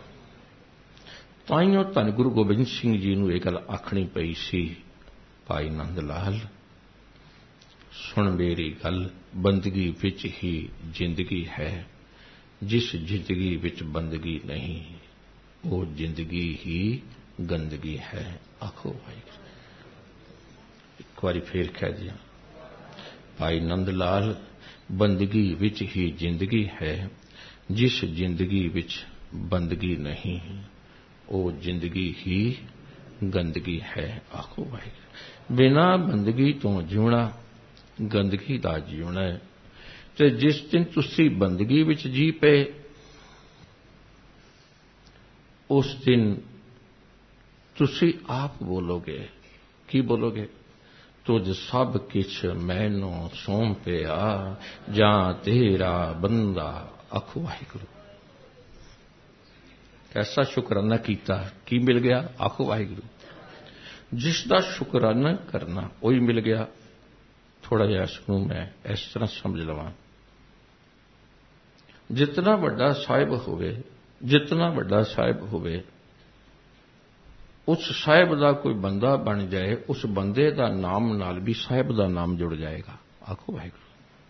ताइयों धन गुरु गोबिंद सिंह जी नूं यह गल आखनी पई सी, भाई नंद लाल सुन मेरी गल, बंदगी विच ही जिंदगी है, जिस जिंदगी विच बंदगी नहीं वो जिंदगी ही गंदगी है। आखो वाहिगुरू। एक बारी फिर कह दिया, भाई नंद लाल बंदगी विच ही जिंदगी है, जिस जिंदगी विच बंदगी नहीं वो जिंदगी ही गंदगी है। आखो वाहिगुरू। बिना बंदगी तो जीवना गंदगी दा जीवना है। ते जिस दिन तुसी बंदगी विच जी पे, उस दिन तुसी आप बोलोगे। की बोलोगे? तुझ सब किछ मैनू सौंपिया, जां तेरा बंदा। आखो वाहिगुरू। कैसा शुकराना कीता, की मिल गया? आखो वाहिगुरू। ਜਿਸ ਦਾ ਸ਼ੁਕਰਾਨਾ ਕਰਨਾ ਉਹੀ ਮਿਲ ਗਿਆ। ਥੋੜਾ ਜਿਹਾ ਇਸ ਨੂੰ ਮੈਂ ਇਸ ਤਰ੍ਹਾਂ ਸਮਝ ਲਵਾਂ, ਜਿਤਨਾ ਵੱਡਾ ਸਾਹਿਬ ਹੋਵੇ, ਜਿਤਨਾ ਵੱਡਾ ਸਾਹਿਬ ਹੋਵੇ, ਉਸ ਸਾਹਿਬ ਦਾ ਕੋਈ ਬੰਦਾ ਬਣ ਜਾਏ, ਉਸ ਬੰਦੇ ਦਾ ਨਾਮ ਨਾਲ ਵੀ ਸਾਹਿਬ ਦਾ ਨਾਮ ਜੁੜ ਜਾਏਗਾ। ਆਖੋ ਵਾਹਿਗੁਰੂ।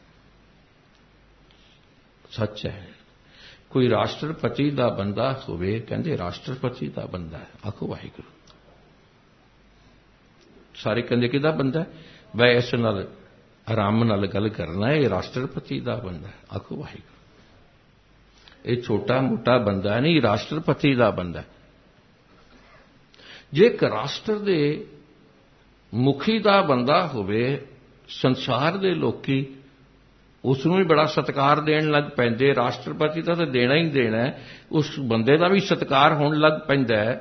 ਸੱਚ ਹੈ। ਕੋਈ ਰਾਸ਼ਟਰਪਤੀ ਦਾ ਬੰਦਾ ਹੋਵੇ, ਕਹਿੰਦੇ ਰਾਸ਼ਟਰਪਤੀ ਦਾ ਬੰਦਾ ਹੈ। ਆਖੋ ਵਾਹਿਗੁਰੂ। ਸਾਰੇ ਕਹਿੰਦੇ ਕਿਹਦਾ ਬੰਦਾ? ਵੈ ਇਸ ਨਾਲ ਆਰਾਮ ਨਾਲ ਗੱਲ ਕਰਨਾ, ਇਹ ਰਾਸ਼ਟਰਪਤੀ ਦਾ ਬੰਦਾ ਹੈ। ਆਖੋ ਵਾਹਿਗੁਰੂ। ਇਹ ਛੋਟਾ ਮੋਟਾ ਬੰਦਾ ਨਹੀਂ, ਰਾਸ਼ਟਰਪਤੀ ਦਾ ਬੰਦਾ। ਜੇ ਇੱਕ ਰਾਸ਼ਟਰ ਦੇ ਮੁਖੀ ਦਾ ਬੰਦਾ ਹੋਵੇ, ਸੰਸਾਰ ਦੇ ਲੋਕੀ ਉਸ ਨੂੰ ਵੀ ਬੜਾ ਸਤਿਕਾਰ ਦੇਣ ਲੱਗ ਪੈਂਦੇ। ਰਾਸ਼ਟਰਪਤੀ ਦਾ ਤਾਂ ਦੇਣਾ ਹੀ ਦੇਣਾ, ਉਸ ਬੰਦੇ ਦਾ ਵੀ ਸਤਿਕਾਰ ਹੋਣ ਲੱਗ ਪੈਂਦਾ ਹੈ।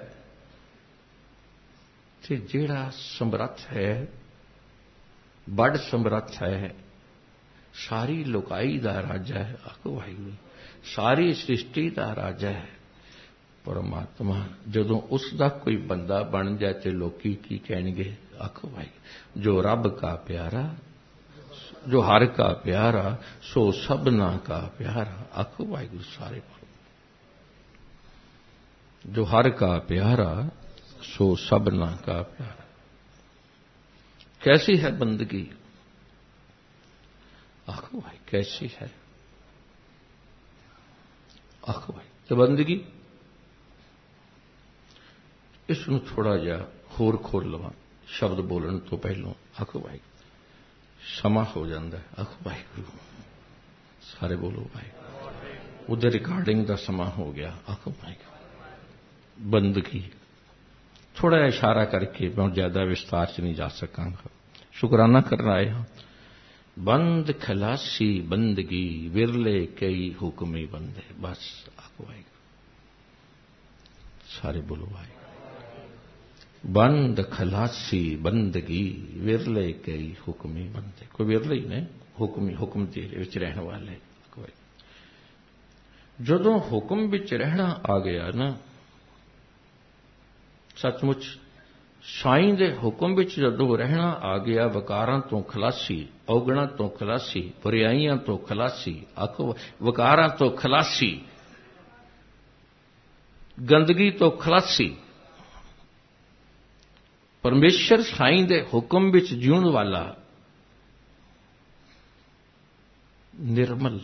ਤੇ ਜਿਹੜਾ ਸਮਰੱਥ ਹੈ, ਬੜ ਸਮਰੱਥ ਹੈ, ਸਾਰੀ ਲੋਕਾਈ ਦਾ ਰਾਜਾ ਹੈ। ਆਖੋ ਵਾਹਿਗੁਰੂ। ਸਾਰੀ ਸ੍ਰਿਸ਼ਟੀ ਦਾ ਰਾਜਾ ਹੈ ਪਰਮਾਤਮਾ। ਜਦੋਂ ਉਸ ਦਾ ਕੋਈ ਬੰਦਾ ਬਣ ਜਾਏ ਤੇ ਲੋਕੀ ਕੀ ਕਹਿਣਗੇ? ਆਖੋ ਵਾਹਿਗੁਰੂ। ਜੋ ਰੱਬ ਕਾ ਪਿਆਰਾ, ਜੋ ਹਰ ਕਾ ਪਿਆਰਾ, ਸੋ ਸਭਨਾ ਕਾ ਪਿਆਰਾ। ਆਖੋ ਵਾਹਿਗੁਰੂ। ਸਾਰੇ ਬੋਲੋ। ਜੋ ਹਰ ਕਾ ਪਿਆਰਾ, ਸੋ ਸਭਨਾ ਕਾ ਪਿਆਰਾ। कैसी है बंदगी? आखो भाई कैसी है? आखो भाई तो बंदगी इस ਨੂੰ थोड़ा ਜਿਹਾ ਹੋਰ ਖੋਲ ਲਵਾਂ ਸ਼ਬਦ ਬੋਲਣ ਤੋਂ ਪਹਿਲਾਂ। ਆਖੋ ਭਾਈ ਸਮਾਂ ਹੋ ਜਾਂਦਾ ਹੈ। ਆਖੋ ਵਾਹਿਗੁਰੂ। ਸਾਰੇ ਬੋਲੋ ਭਾਈ। ਉਹਦੇ ਰਿਕਾਰਡਿੰਗ ਦਾ ਸਮਾਂ ਹੋ ਗਿਆ। ਆਖੋ ਭਾਈ ਬੰਦਗੀ। थोड़ा इशारा करके मैं ज्यादा विस्तार से नहीं जा सकांगा। शुक्राना करना आए हाँ। बंद खलासी बंदगी, विरले कई हुक्मी बंदे। बस आको आएगा। सारे बोलो भाई। बंद खलासी बंदगी, विरले कई हुक्मी बंदे। कोई विरले ही नहीं, हुक्मी हुक्म दे विच रहने वाले। जदों हुक्म विच रहना आ गया ना, सचमुच साईं दे हुक्म विच जदों रहना आ गया, वकारां तो खलासी, औगणां तो खलासी, बुराइयां तो खलासी। आखो वकारां तो खलासी, गंदगी तो खलासी। परमेश्वर साईं दे हुक्म विच जीउण वाला निर्मल,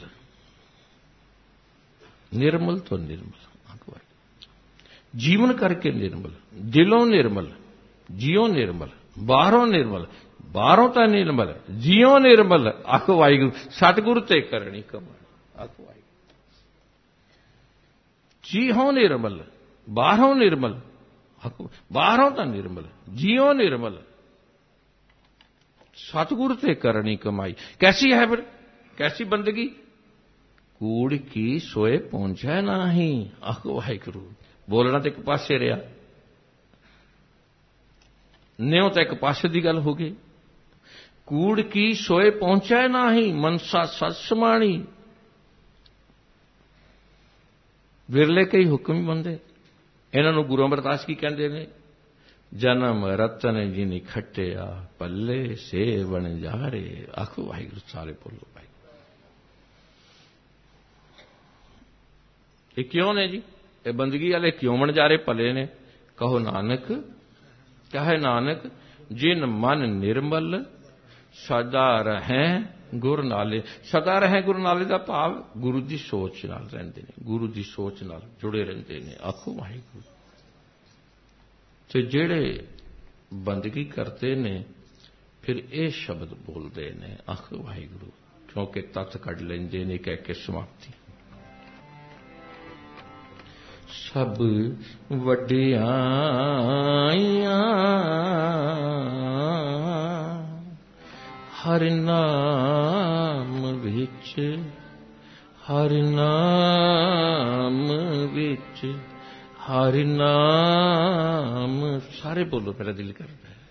निर्मल तो निर्मल। जीवन करके निर्मल, दिलों निर्मल, जियो निर्मल, बाहरों निर्मल, बाहरों तो निर्मल, जियो निर्मल। आखो वाहिगुरू। सतगुरु ते करनी कमाल। आखो वाहिगुरू। जियो निर्मल, बाहरों निर्मल, आखो बाहरों तो निर्मल, जियो निर्मल, सतगुरु ते करनी कमाई। कैसी है फिर? कैसी बंदगी? कूड़ की सोए पहुंचे नहीं। आखो वाहिगुरू। बोलना तो एक पासे रहा, न्यों तो एक पासे की गल हो गई। कूड़ की सोए पहुंचा ना ही, मनसा सच समाणी। विरले कई हुक्म बंदे। इन्हों गुरु अमरदास की कहते ने, जन्म रतन जिनी खटिया, पल्ले से बन जा रे। आखो वाहिगुरू। सारे बोलो भाई। ये क्यों ने जी? ये बंदगी वाले क्यों बन जा रहे भले ने? कहो नानक, क्या है नानक? जिन मन निर्मल, सदा रहें गुर नाले। सदा रहें गुर नाले का भाव गुरु की सोच नाल रहिंदे ने, गुरु की सोच नाल जुड़े रहिंदे ने। आखो वाहिगुरू। ते जेड़े बंदगी करते ने फिर ये शब्द बोलते ने। आखो वाहिगुरू। क्योंकि तत्त कढ लैंदे ने कह के समाप्ति। सब वड्डियाइयां हर नाम विच, हर नाम विच, हर नाम। सारे बोलो, मेरा दिल करता है।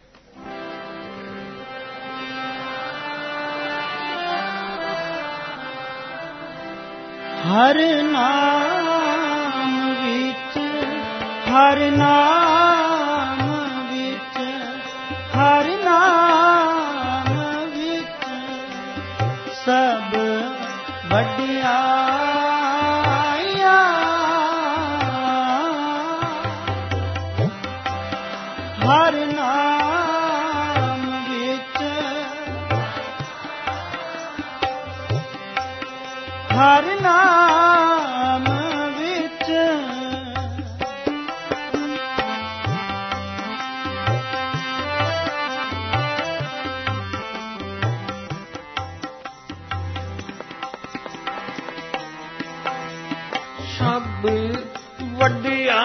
हर नाम विच, हर नाम विच, ਸਭ ਵੱਡਿਆਈਆਂ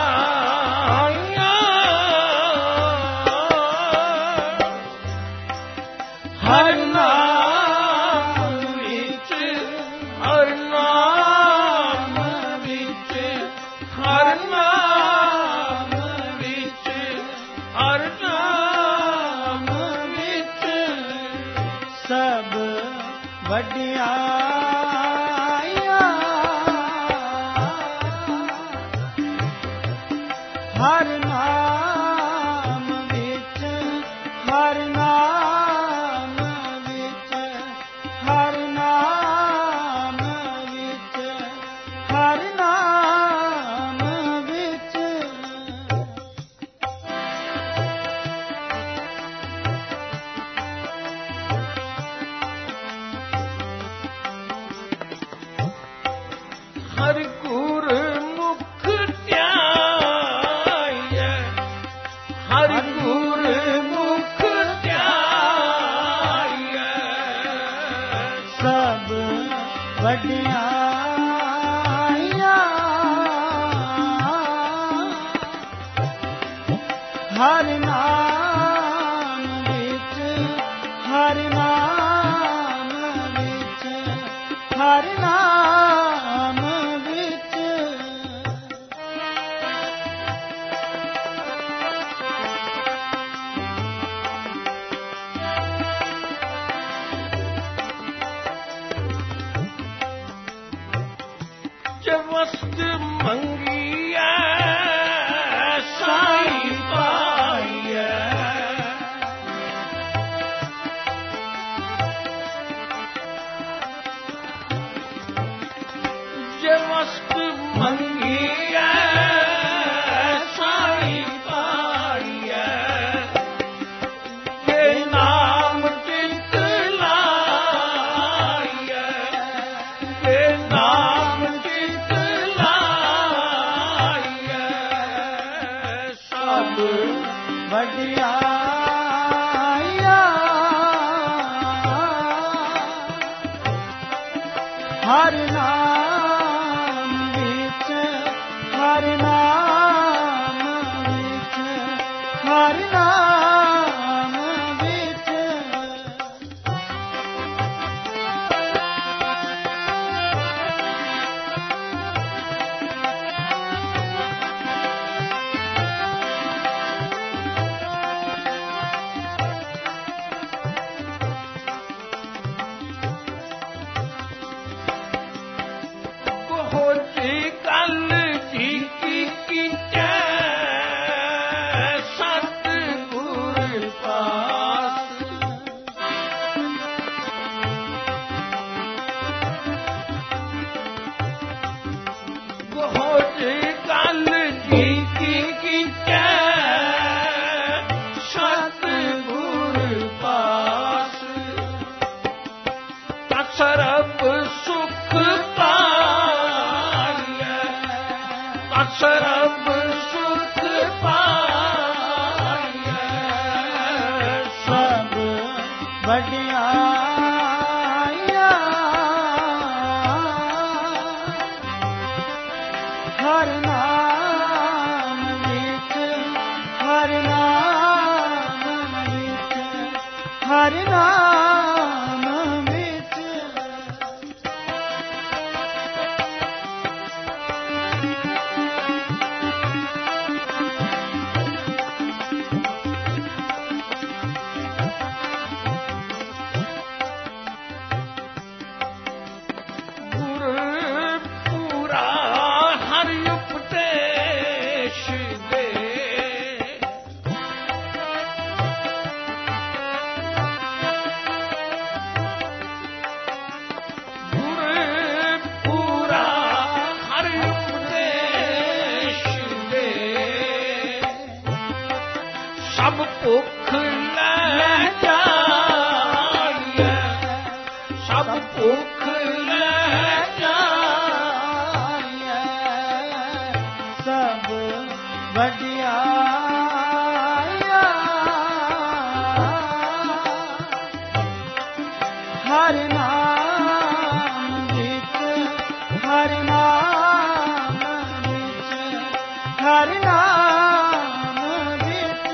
ਹਰ ਨਾਮ ਵਿੱਚ, ਹਰ ਨਾਮ ਵਿੱਚ, ਹਰ ਨਾਮ ਵਿੱਚ, ਹਰ ਨਾਮ ਵਿੱਚ ਸਭ ਵੱਡਿਆਈਆਂ ਹਰ ਨਾਮ ਵਿੱਚ, ਹਰ ਨਾਮ ਵਿੱਚ, ਹਰ ਨਾਮ ਵਿੱਚ, ਹਰ ਨਾਮ ਵਿੱਚ ਹਰ ਗੁਰਮੁਖ ਧਿਆਇਐ, ਹਰ ਗੁਰਮੁਖ ਧਿਆਇਐ ਸਭ ਵੱਡਿਆਈਆਂ ਹਰ ਨਾਮ ਵਿੱਚ, ਹਰ ਨਾਮ ਵਿੱਚ, ਹਰ ਨਾਮ ਵਿੱਚ ਜੇ ਵਸਤ ਮੰਗੀਐ ਸਾਈ ਪਾਈਐ, ਜੇ ਵਸਤ ਮੰਗੀਐ ਸਾਈ ਪਾਈਐ, ਜੇ ਨਾਮ ਚਿਤ ਲਾਈਐ, ਜੇ ਨਾਮ ਚਿਤ ਲਾਈਐ ਸਭ ਵੱਡਿਆਈਆਂ ਹਰ ਨਾਮ ਵਿੱਚ, ਹਰ ਨਾਮ ਵਿੱਚ, ਹਰ ਨਾਮ ਵਿੱਚ ਕੋਹੀ ਕੱਲ ਜੀ ਕੀ ਕੀਚੈ ਸਤ ਗੁਰ ਪਾਸ, ਕੋਹੀ ਕੱਲ ਜੀ ਕੀ ਕੀਚੈ ਸਤ ਗੁਰ ਪਾਸ, ਅਸਰਬ ਸੁਖ ਪਾਈਐ, ਅਸਰਬ ਸੁਖ ਪਾਈਐ ਸਭ ਵੱਡਿਆਈਆਂ ਹਰ ਨਾਮ ਵਿੱਚ, ਹਰ ਨਾਮ ਵਿੱਚ, ਹਰ ਨਾਮ ਵਿੱਚ ਗੁਰ ਪੂਰਾ ਹਰਿ ਉਪਦੇਸ਼ ਦੇ, ਗੁਰ ਪੂਰਾ ਹਰਿ ਉਪਦੇਸ਼ ਦੇ, ਸਭ ਭੁੱਖ ਲੈ ਜਾਈਐ, ਸਭ ਭੁੱਖ ਲੈ ਜਾਈਐ ਸਭ ਵੱਡਿਆਈਆਂ ਹਰ ਨਾਮ ਵਿੱਚ, ਹਰ ਨਾਮ ਹਰਿ ਨਾਮ ਵਿੱਚ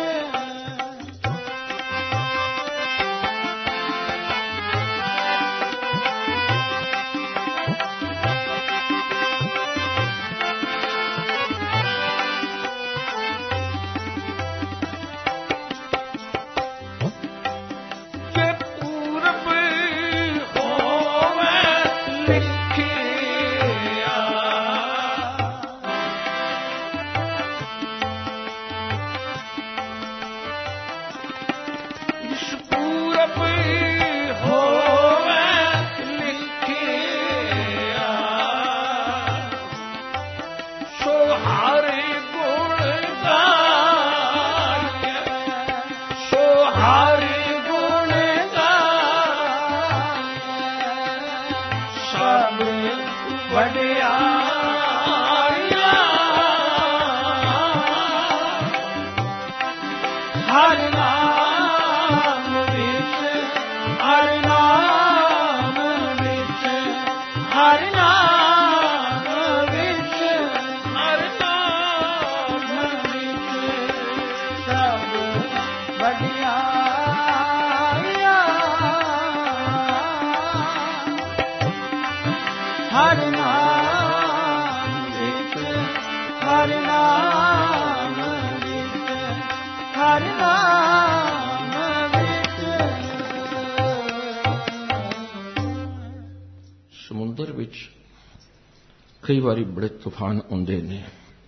ਸਮੁੰਦਰ ਵਿੱਚ ਕਈ ਵਾਰੀ ਬੜੇ ਤੂਫਾਨ ਆਉਂਦੇ ਨੇ,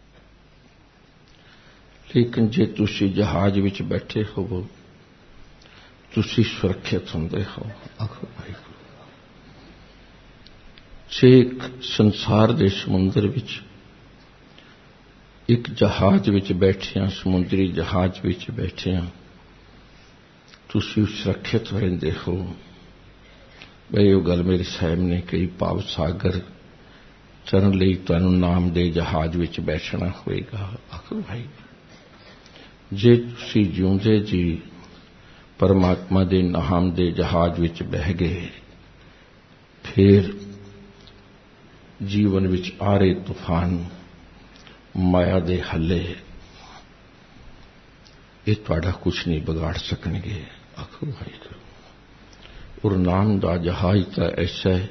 ਲੇਕਿਨ ਜੇ ਤੁਸੀਂ ਜਹਾਜ਼ ਵਿੱਚ ਬੈਠੇ ਹੋਵੋ ਤੁਸੀਂ ਸੁਰੱਖਿਅਤ ਹੁੰਦੇ ਹੋ। ਆਖੋ ਵਾਹਿਗੁਰੂ। ਜੇ ਇੱਕ ਸੰਸਾਰ ਦੇ ਸਮੁੰਦਰ ਵਿੱਚ ਇੱਕ ਜਹਾਜ਼ ਵਿੱਚ ਬੈਠਿਆਂ, ਸਮੁੰਦਰੀ ਜਹਾਜ਼ ਵਿੱਚ ਬੈਠਿਆਂ ਤੁਸੀਂ ਸੁਰੱਖਿਅਤ ਰਹਿੰਦੇ ਹੋ। ਬਈ ਉਹ ਗੱਲ ਮੇਰੇ ਸਾਹਿਬ ਨੇ ਕਹੀ, ਭਾਵ ਸਾਗਰ ਚਰਨ ਲਈ ਤੁਹਾਨੂੰ ਨਾਮ ਦੇ ਜਹਾਜ਼ ਵਿੱਚ ਬੈਠਣਾ ਹੋਏਗਾ। ਆਖੋ ਭਾਈ, ਜੇ ਤੁਸੀਂ ਜਿਉਂਦੇ ਜੀ ਪਰਮਾਤਮਾ ਦੇ ਨਾਮ ਦੇ ਜਹਾਜ਼ ਵਿੱਚ ਬਹਿ ਗਏ, ਫਿਰ ਜੀਵਨ ਵਿੱਚ ਆ ਰਹੇ ਤੂਫਾਨ, ਮਾਇਆ ਦੇ ਹੱਲੇ, ਇਹ ਤੁਹਾਡਾ ਕੁਝ ਨਹੀਂ ਵਿਗਾੜ ਸਕਣਗੇ। ਆਖੋ ਵਾਹਿਗੁਰੂ। ਔਰ ਨਾਮ ਦਾ ਜਹਾਜ਼ ਤਾਂ ਐਸਾ ਹੈ,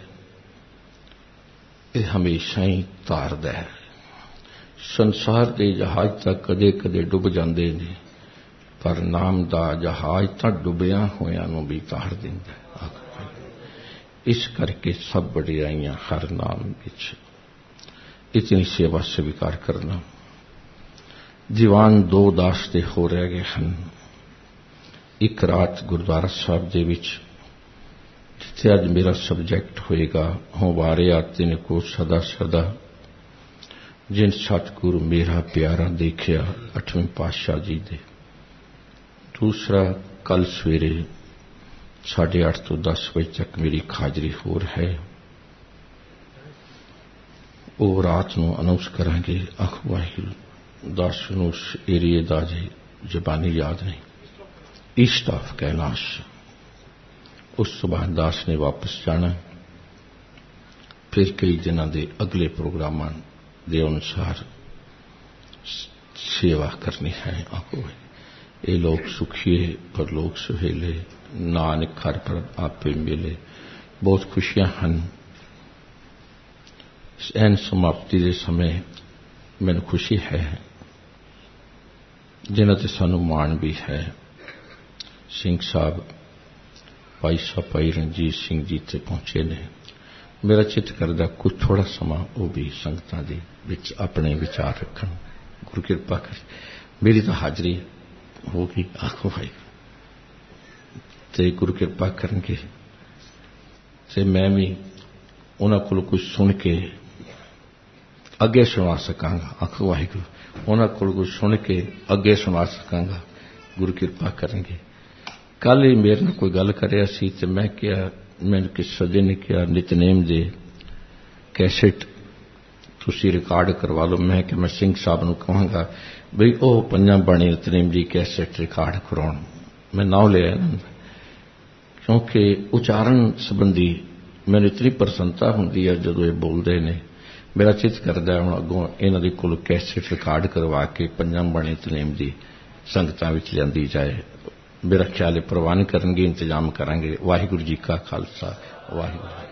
ਇਹ ਹਮੇਸ਼ਾ ਹੀ ਤਾਰਦਾ ਹੈ। ਸੰਸਾਰ ਦੇ ਜਹਾਜ਼ ਤਾਂ ਕਦੇ ਕਦੇ ਡੁੱਬ ਜਾਂਦੇ ਨੇ, ਪਰ ਨਾਮ ਦਾ ਜਹਾਜ਼ ਤਾਂ ਡੁੱਬਿਆਂ ਹੋਇਆਂ ਨੂੰ ਵੀ ਤਾਰ ਦਿੰਦਾ ਹੈ। ਇਸ ਕਰਕੇ ਸਭ ਵਡਿਆਈਆਂ ਹਰ ਨਾਮ ਵਿੱਚ। ਇਤਨੀ ਸੇਵਾ ਸਵੀਕਾਰ ਕਰਨਾ। ਦੀਵਾਨ 2 ਦਾਸ ਦੇ ਹੋ ਰਹਿ ਗਏ ਹਨ। ਇੱਕ ਰਾਤ ਗੁਰਦੁਆਰਾ ਸਾਹਿਬ ਦੇ ਵਿੱਚ, ਜਿੱਥੇ ਅੱਜ ਮੇਰਾ ਸਬਜੈਕਟ ਹੋਏਗਾ, ਹੋਂ ਵਾਰਿਆ ਤਿਨ ਕੋ ਸਦਾ ਸਦਾ, ਜਿਨ ਸਤਿਗੁਰੂ ਮੇਰਾ ਪਿਆਰਾ ਦੇਖਿਆ, 8ਵੇਂ ਪਾਤਸ਼ਾਹ ਜੀ ਦੇ। ਦੂਸਰਾ ਕੱਲ ਸਵੇਰੇ 8:30 ਤੋਂ 10 ਵਜੇ ਤੱਕ ਮੇਰੀ ਹਾਜ਼ਰੀ ਹੋਰ ਹੈ, ਉਹ ਰਾਤ ਨੂੰ ਅਨਾਉਂਸ ਕਰਾਂਗੇ। ਆਖੋ ਵਾਹਿਗੁਰੂ। ਦਾਸ ਨੂੰ ਉਸ ਏਰੀਏ ਦਾ ਜੀ ਜ਼ਬਾਨੀ ਯਾਦ ਨਹੀਂ, ਈਸਟ ਆਫ ਕੈਲਾਸ਼। ਉਸ ਤੋਂ ਬਾਅਦ ਦਾਸ ਨੇ ਵਾਪਸ ਜਾਣਾ। ਫਿਰ ਕਈ ਦਿਨਾਂ ਦੇ ਅਗਲੇ ਪ੍ਰੋਗਰਾਮਾਂ ਦੇ ਅਨੁਸਾਰ ਸੇਵਾ ਕਰਨੀ ਹੈ। ਆਖੋ ਇਹ ਲੋਕ ਸੁਖੀਏ ਪਰ ਲੋਕ ਸੁਹੇਲੇ, ਨਾਨਕ ਹਰ ਪਰ ਆਪੇ ਮਿਲੇ। ਬਹੁਤ ਖੁਸ਼ੀਆਂ ਹਨ। ਐਨ ਸਮਾਪਤੀ ਦੇ ਸਮੇਂ ਮੈਨੂੰ ਖੁਸ਼ੀ ਹੈ, ਜਿਨ੍ਹਾਂ ਤੇ ਸਾਨੂੰ ਮਾਣ ਵੀ ਹੈ। ਸਿੰਘ ਸਾਹਿਬ, ਭਾਈ ਸਾਹਿਬ ਭਾਈ ਰਣਜੀਤ ਸਿੰਘ ਜੀ ਤੇ ਪਹੁੰਚੇ ਨੇ। ਮੇਰਾ ਚਿੱਤ ਕਰਦਾ ਕੁਝ ਥੋੜਾ ਸਮਾਂ ਉਹ ਵੀ ਸੰਗਤਾਂ ਦੇ ਵਿੱਚ ਆਪਣੇ ਵਿਚਾਰ ਰੱਖਣ। ਗੁਰੂ ਕਿਰਪਾ ਕਰ। ਮੇਰੀ ਤਾਂ ਹਾਜ਼ਰੀ ਹੋ ਗਈ। ਆਖੋ ਭਾਈ, ਤੇ ਗੁਰੂ ਕਿਰਪਾ ਕਰਨਗੇ ਤੇ ਮੈਂ ਵੀ ਉਹਨਾਂ ਕੋਲ ਕੁਝ ਸੁਣ ਕੇ ਅੱਗੇ ਸੁਣਾ ਸਕਾਂਗਾ। ਆਖੋ ਵਾਹਿਗੁਰੂ। ਉਹਨਾਂ ਕੋਲ ਕੁਝ ਸੁਣ ਕੇ ਅੱਗੇ ਸੁਣਾ ਸਕਾਂਗਾ। ਗੁਰੂ ਕਿਰਪਾ ਕਰਨਗੇ। ਕੱਲ ਹੀ ਮੇਰੇ ਨਾਲ ਕੋਈ ਗੱਲ ਕਰਿਆ ਸੀ ਤੇ ਮੈਂ ਕਿਹਾ, ਮੈਨੂੰ ਕਿਸੇ ਸੱਜਣ ਨੇ ਕਿਹਾ ਨਿਤਨੇਮ ਦੇ ਕੈਸੇਟ ਤੁਸੀਂ ਰਿਕਾਰਡ ਕਰਵਾ ਲਓ। ਮੈਂ ਕਿ ਮੈਂ ਸਿੰਘ ਸਾਹਿਬ ਨੂੰ ਕਹਾਂਗਾ ਬਈ ਉਹ 5 ਬਾਣੀ ਨਿਤਨੇਮ ਦੀ ਕੈਸੇਟ ਰਿਕਾਰਡ ਕਰਾਉਣ। ਮੈਂ ਨਾਮ ਲਿਆ, ਕਿਉਂਕਿ ਉਚਾਰਨ ਸੰਬੰਧੀ ਮੈਨੂੰ ਇਤਨੀ ਪ੍ਰਸੰਨਤਾ ਹੁੰਦੀ ਹੈ ਜਦੋਂ ਇਹ ਬੋਲਦੇ ਨੇ। मेरा चित करदा हुण अगों इन्हां दे कोल कैसेट रिकार्ड करवा के पंजां बाणी तलीम दी संगतां विच लिआंदी जाए। मेरा ख्याल है प्रवान करनगे, इंतजाम करांगे। वाहिगुरू जी का खालसा, वाहिगुरू।